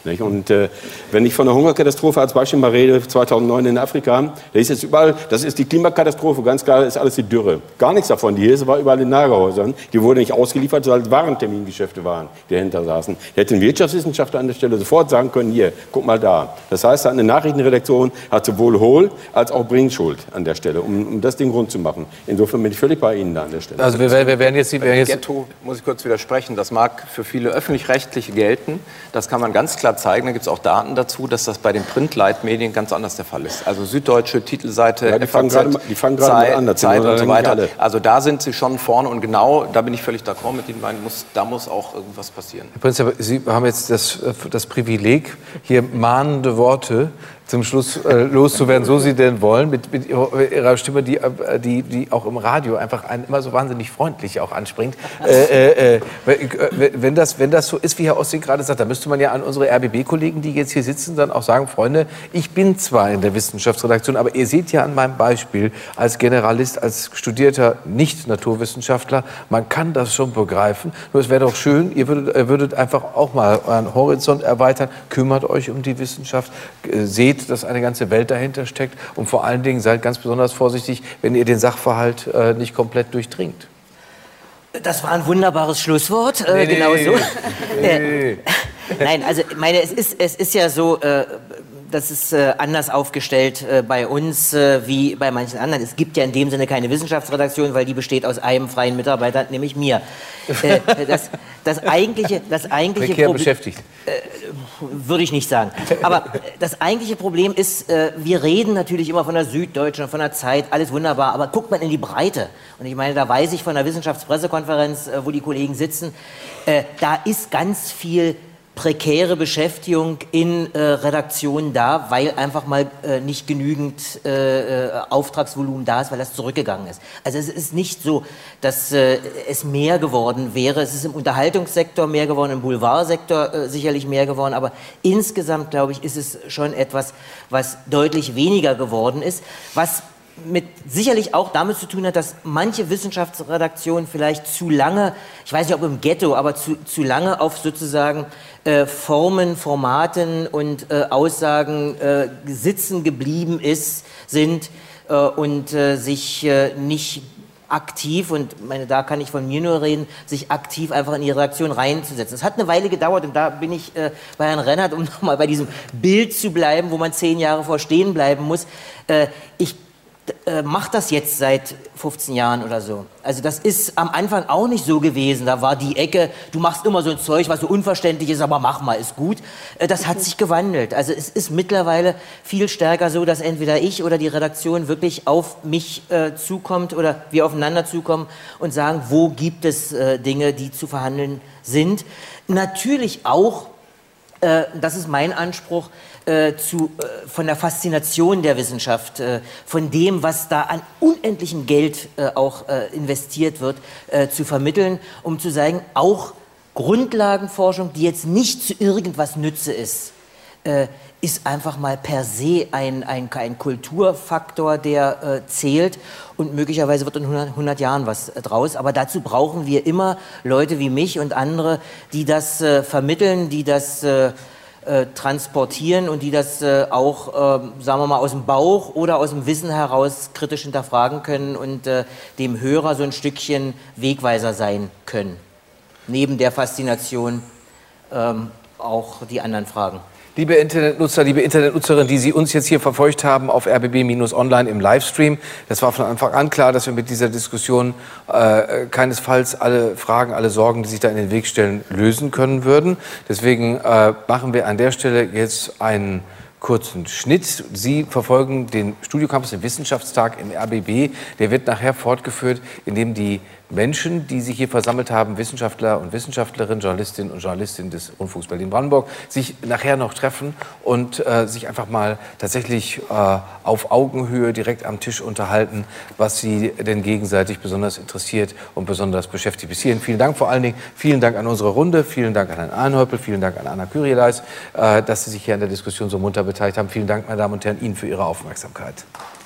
S6: Nicht? Und äh, wenn ich von der Hungerkatastrophe als Beispiel mal rede, zweitausendneun in Afrika, da ist jetzt überall, das ist die Klimakatastrophe, ganz klar ist alles die Dürre. Gar nichts davon. Die Hirse war überall in Lagerhäusern. Die wurden nicht ausgeliefert, weil es Warentermingeschäfte waren, die dahinter saßen. Da hätte ein Wirtschaftswissenschaftler an der Stelle sofort sagen können, hier, guck mal da. Das heißt, eine Nachrichtenredaktion hat sowohl Hohl- als auch Bringschuld an der Stelle, um, um das Ding rund zu machen. Insofern bin ich völlig bei Ihnen da an der Stelle.
S3: Also wir, wir werden jetzt... Wir werden jetzt
S7: Ghetto, muss ich kurz widersprechen, das mag für viele öffentlich-rechtliche gelten. Das kann man ganz klar zeigen. Da gibt es auch Daten dazu, dass das bei den Printleitmedien ganz anders der Fall ist. Also Süddeutsche, Titelseite,
S6: ja, die fangen gerade mal, die fangen gerade mal an, das
S7: Zeit und so weiter.
S6: Alle.
S7: Also da sind sie schon vorne und genau, da bin ich völlig d'accord mit Ihnen, muss, da muss auch irgendwas passieren.
S3: Herr Prinz, Sie haben jetzt das, das Privileg, hier mahnende Worte zum Schluss äh, loszuwerden, so Sie denn wollen, mit, mit Ihrer Stimme, die, die, die auch im Radio einfach einen immer so wahnsinnig freundlich auch anspringt. Äh, äh, äh, wenn, das, wenn das so ist, wie Herr Ossing gerade sagt, dann müsste man ja an unsere R B B-Kollegen, die jetzt hier sitzen, dann auch sagen, Freunde, ich bin zwar in der Wissenschaftsredaktion, aber ihr seht ja an meinem Beispiel, als Generalist, als studierter Nicht-Naturwissenschaftler, man kann das schon begreifen. Nur es wäre doch schön, ihr würdet, ihr würdet einfach auch mal euren Horizont erweitern, kümmert euch um die Wissenschaft, äh, seht, dass eine ganze Welt dahinter steckt und vor allen Dingen seid ganz besonders vorsichtig, wenn ihr den Sachverhalt äh, nicht komplett durchdringt.
S22: Das war ein wunderbares Schlusswort, äh,
S3: nee,
S22: genau
S3: nee,
S22: so.
S3: Nee, nee.
S22: Nein, also meine, es ist, es ist ja so, äh, das ist äh, anders aufgestellt äh, bei uns äh, wie bei manchen anderen. Es gibt ja in dem Sinne keine Wissenschaftsredaktion, weil die besteht aus einem freien Mitarbeiter, nämlich mir. Äh, das, das eigentliche, das eigentliche
S3: Prekär
S22: Proble-
S3: beschäftigt.
S22: Äh, würde ich nicht sagen. Aber das eigentliche Problem ist, äh, wir reden natürlich immer von der Süddeutschen, von der Zeit, alles wunderbar, aber guckt man in die Breite. Und ich meine, da weiß ich von der Wissenschaftspressekonferenz, äh, wo die Kollegen sitzen, äh, da ist ganz viel prekäre Beschäftigung in äh, Redaktionen da, weil einfach mal äh, nicht genügend äh, Auftragsvolumen da ist, weil das zurückgegangen ist. Also es ist nicht so, dass äh, es mehr geworden wäre. Es ist im Unterhaltungssektor mehr geworden, im Boulevardsektor äh, sicherlich mehr geworden, aber insgesamt, glaube ich, ist es schon etwas, was deutlich weniger geworden ist, was mit sicherlich auch damit zu tun hat, dass manche Wissenschaftsredaktionen vielleicht zu lange, ich weiß nicht ob im Ghetto, aber zu, zu lange auf sozusagen äh, Formen, Formaten und äh, Aussagen äh, sitzen geblieben ist, sind äh, und äh, sich äh, nicht aktiv, und meine, da kann ich von mir nur reden, sich aktiv einfach in die Redaktion reinzusetzen. Es hat eine Weile gedauert und da bin ich äh, bei Herrn Rennert, um nochmal bei diesem Bild zu bleiben, wo man zehn Jahre vor stehen bleiben muss. Äh, ich Äh, macht das jetzt seit fünfzehn Jahren oder so. Also das ist am Anfang auch nicht so gewesen. Da war die Ecke, du machst immer so ein Zeug, was so unverständlich ist, aber mach mal, ist gut. Äh, das hat sich gewandelt. Also es ist mittlerweile viel stärker so, dass entweder ich oder die Redaktion wirklich auf mich äh, zukommt oder wir aufeinander zukommen und sagen, wo gibt es äh, Dinge, die zu verhandeln sind. Natürlich auch, äh, das ist mein Anspruch, Äh, zu, äh, von der Faszination der Wissenschaft, äh, von dem, was da an unendlichem Geld äh, auch äh, investiert wird, äh, zu vermitteln, um zu sagen, auch Grundlagenforschung, die jetzt nicht zu irgendwas Nütze ist, äh, ist einfach mal per se ein, ein, ein Kulturfaktor, der äh, zählt, und möglicherweise wird in hundert Jahren was äh, draus. Aber dazu brauchen wir immer Leute wie mich und andere, die das äh, vermitteln, die das äh, Äh, transportieren und die das äh, auch, äh, sagen wir mal, aus dem Bauch oder aus dem Wissen heraus kritisch hinterfragen können und äh, dem Hörer so ein Stückchen Wegweiser sein können. Neben der Faszination ähm, auch die anderen Fragen.
S3: Liebe Internetnutzer, liebe Internetnutzerin, die Sie uns jetzt hier verfolgt haben auf R B B Online im Livestream, das war von Anfang an klar, dass wir mit dieser Diskussion äh, keinesfalls alle Fragen, alle Sorgen, die sich da in den Weg stellen, lösen können würden. Deswegen äh, machen wir an der Stelle jetzt einen kurzen Schnitt. Sie verfolgen den Studiocampus, den Wissenschaftstag im R B B. Der wird nachher fortgeführt, indem die Menschen, die sich hier versammelt haben, Wissenschaftler und Wissenschaftlerinnen, Journalistinnen und Journalisten des Rundfunks Berlin-Brandenburg, sich nachher noch treffen und äh, sich einfach mal tatsächlich äh, auf Augenhöhe direkt am Tisch unterhalten, was sie denn gegenseitig besonders interessiert und besonders beschäftigt. Bis hierhin vielen Dank vor allen Dingen. Vielen Dank an unsere Runde, vielen Dank an Herrn Arnhöppel, vielen Dank an Anna Kyrieleis, äh, dass Sie sich hier an der Diskussion so munter beteiligt haben. Vielen Dank, meine Damen und Herren, Ihnen für Ihre Aufmerksamkeit.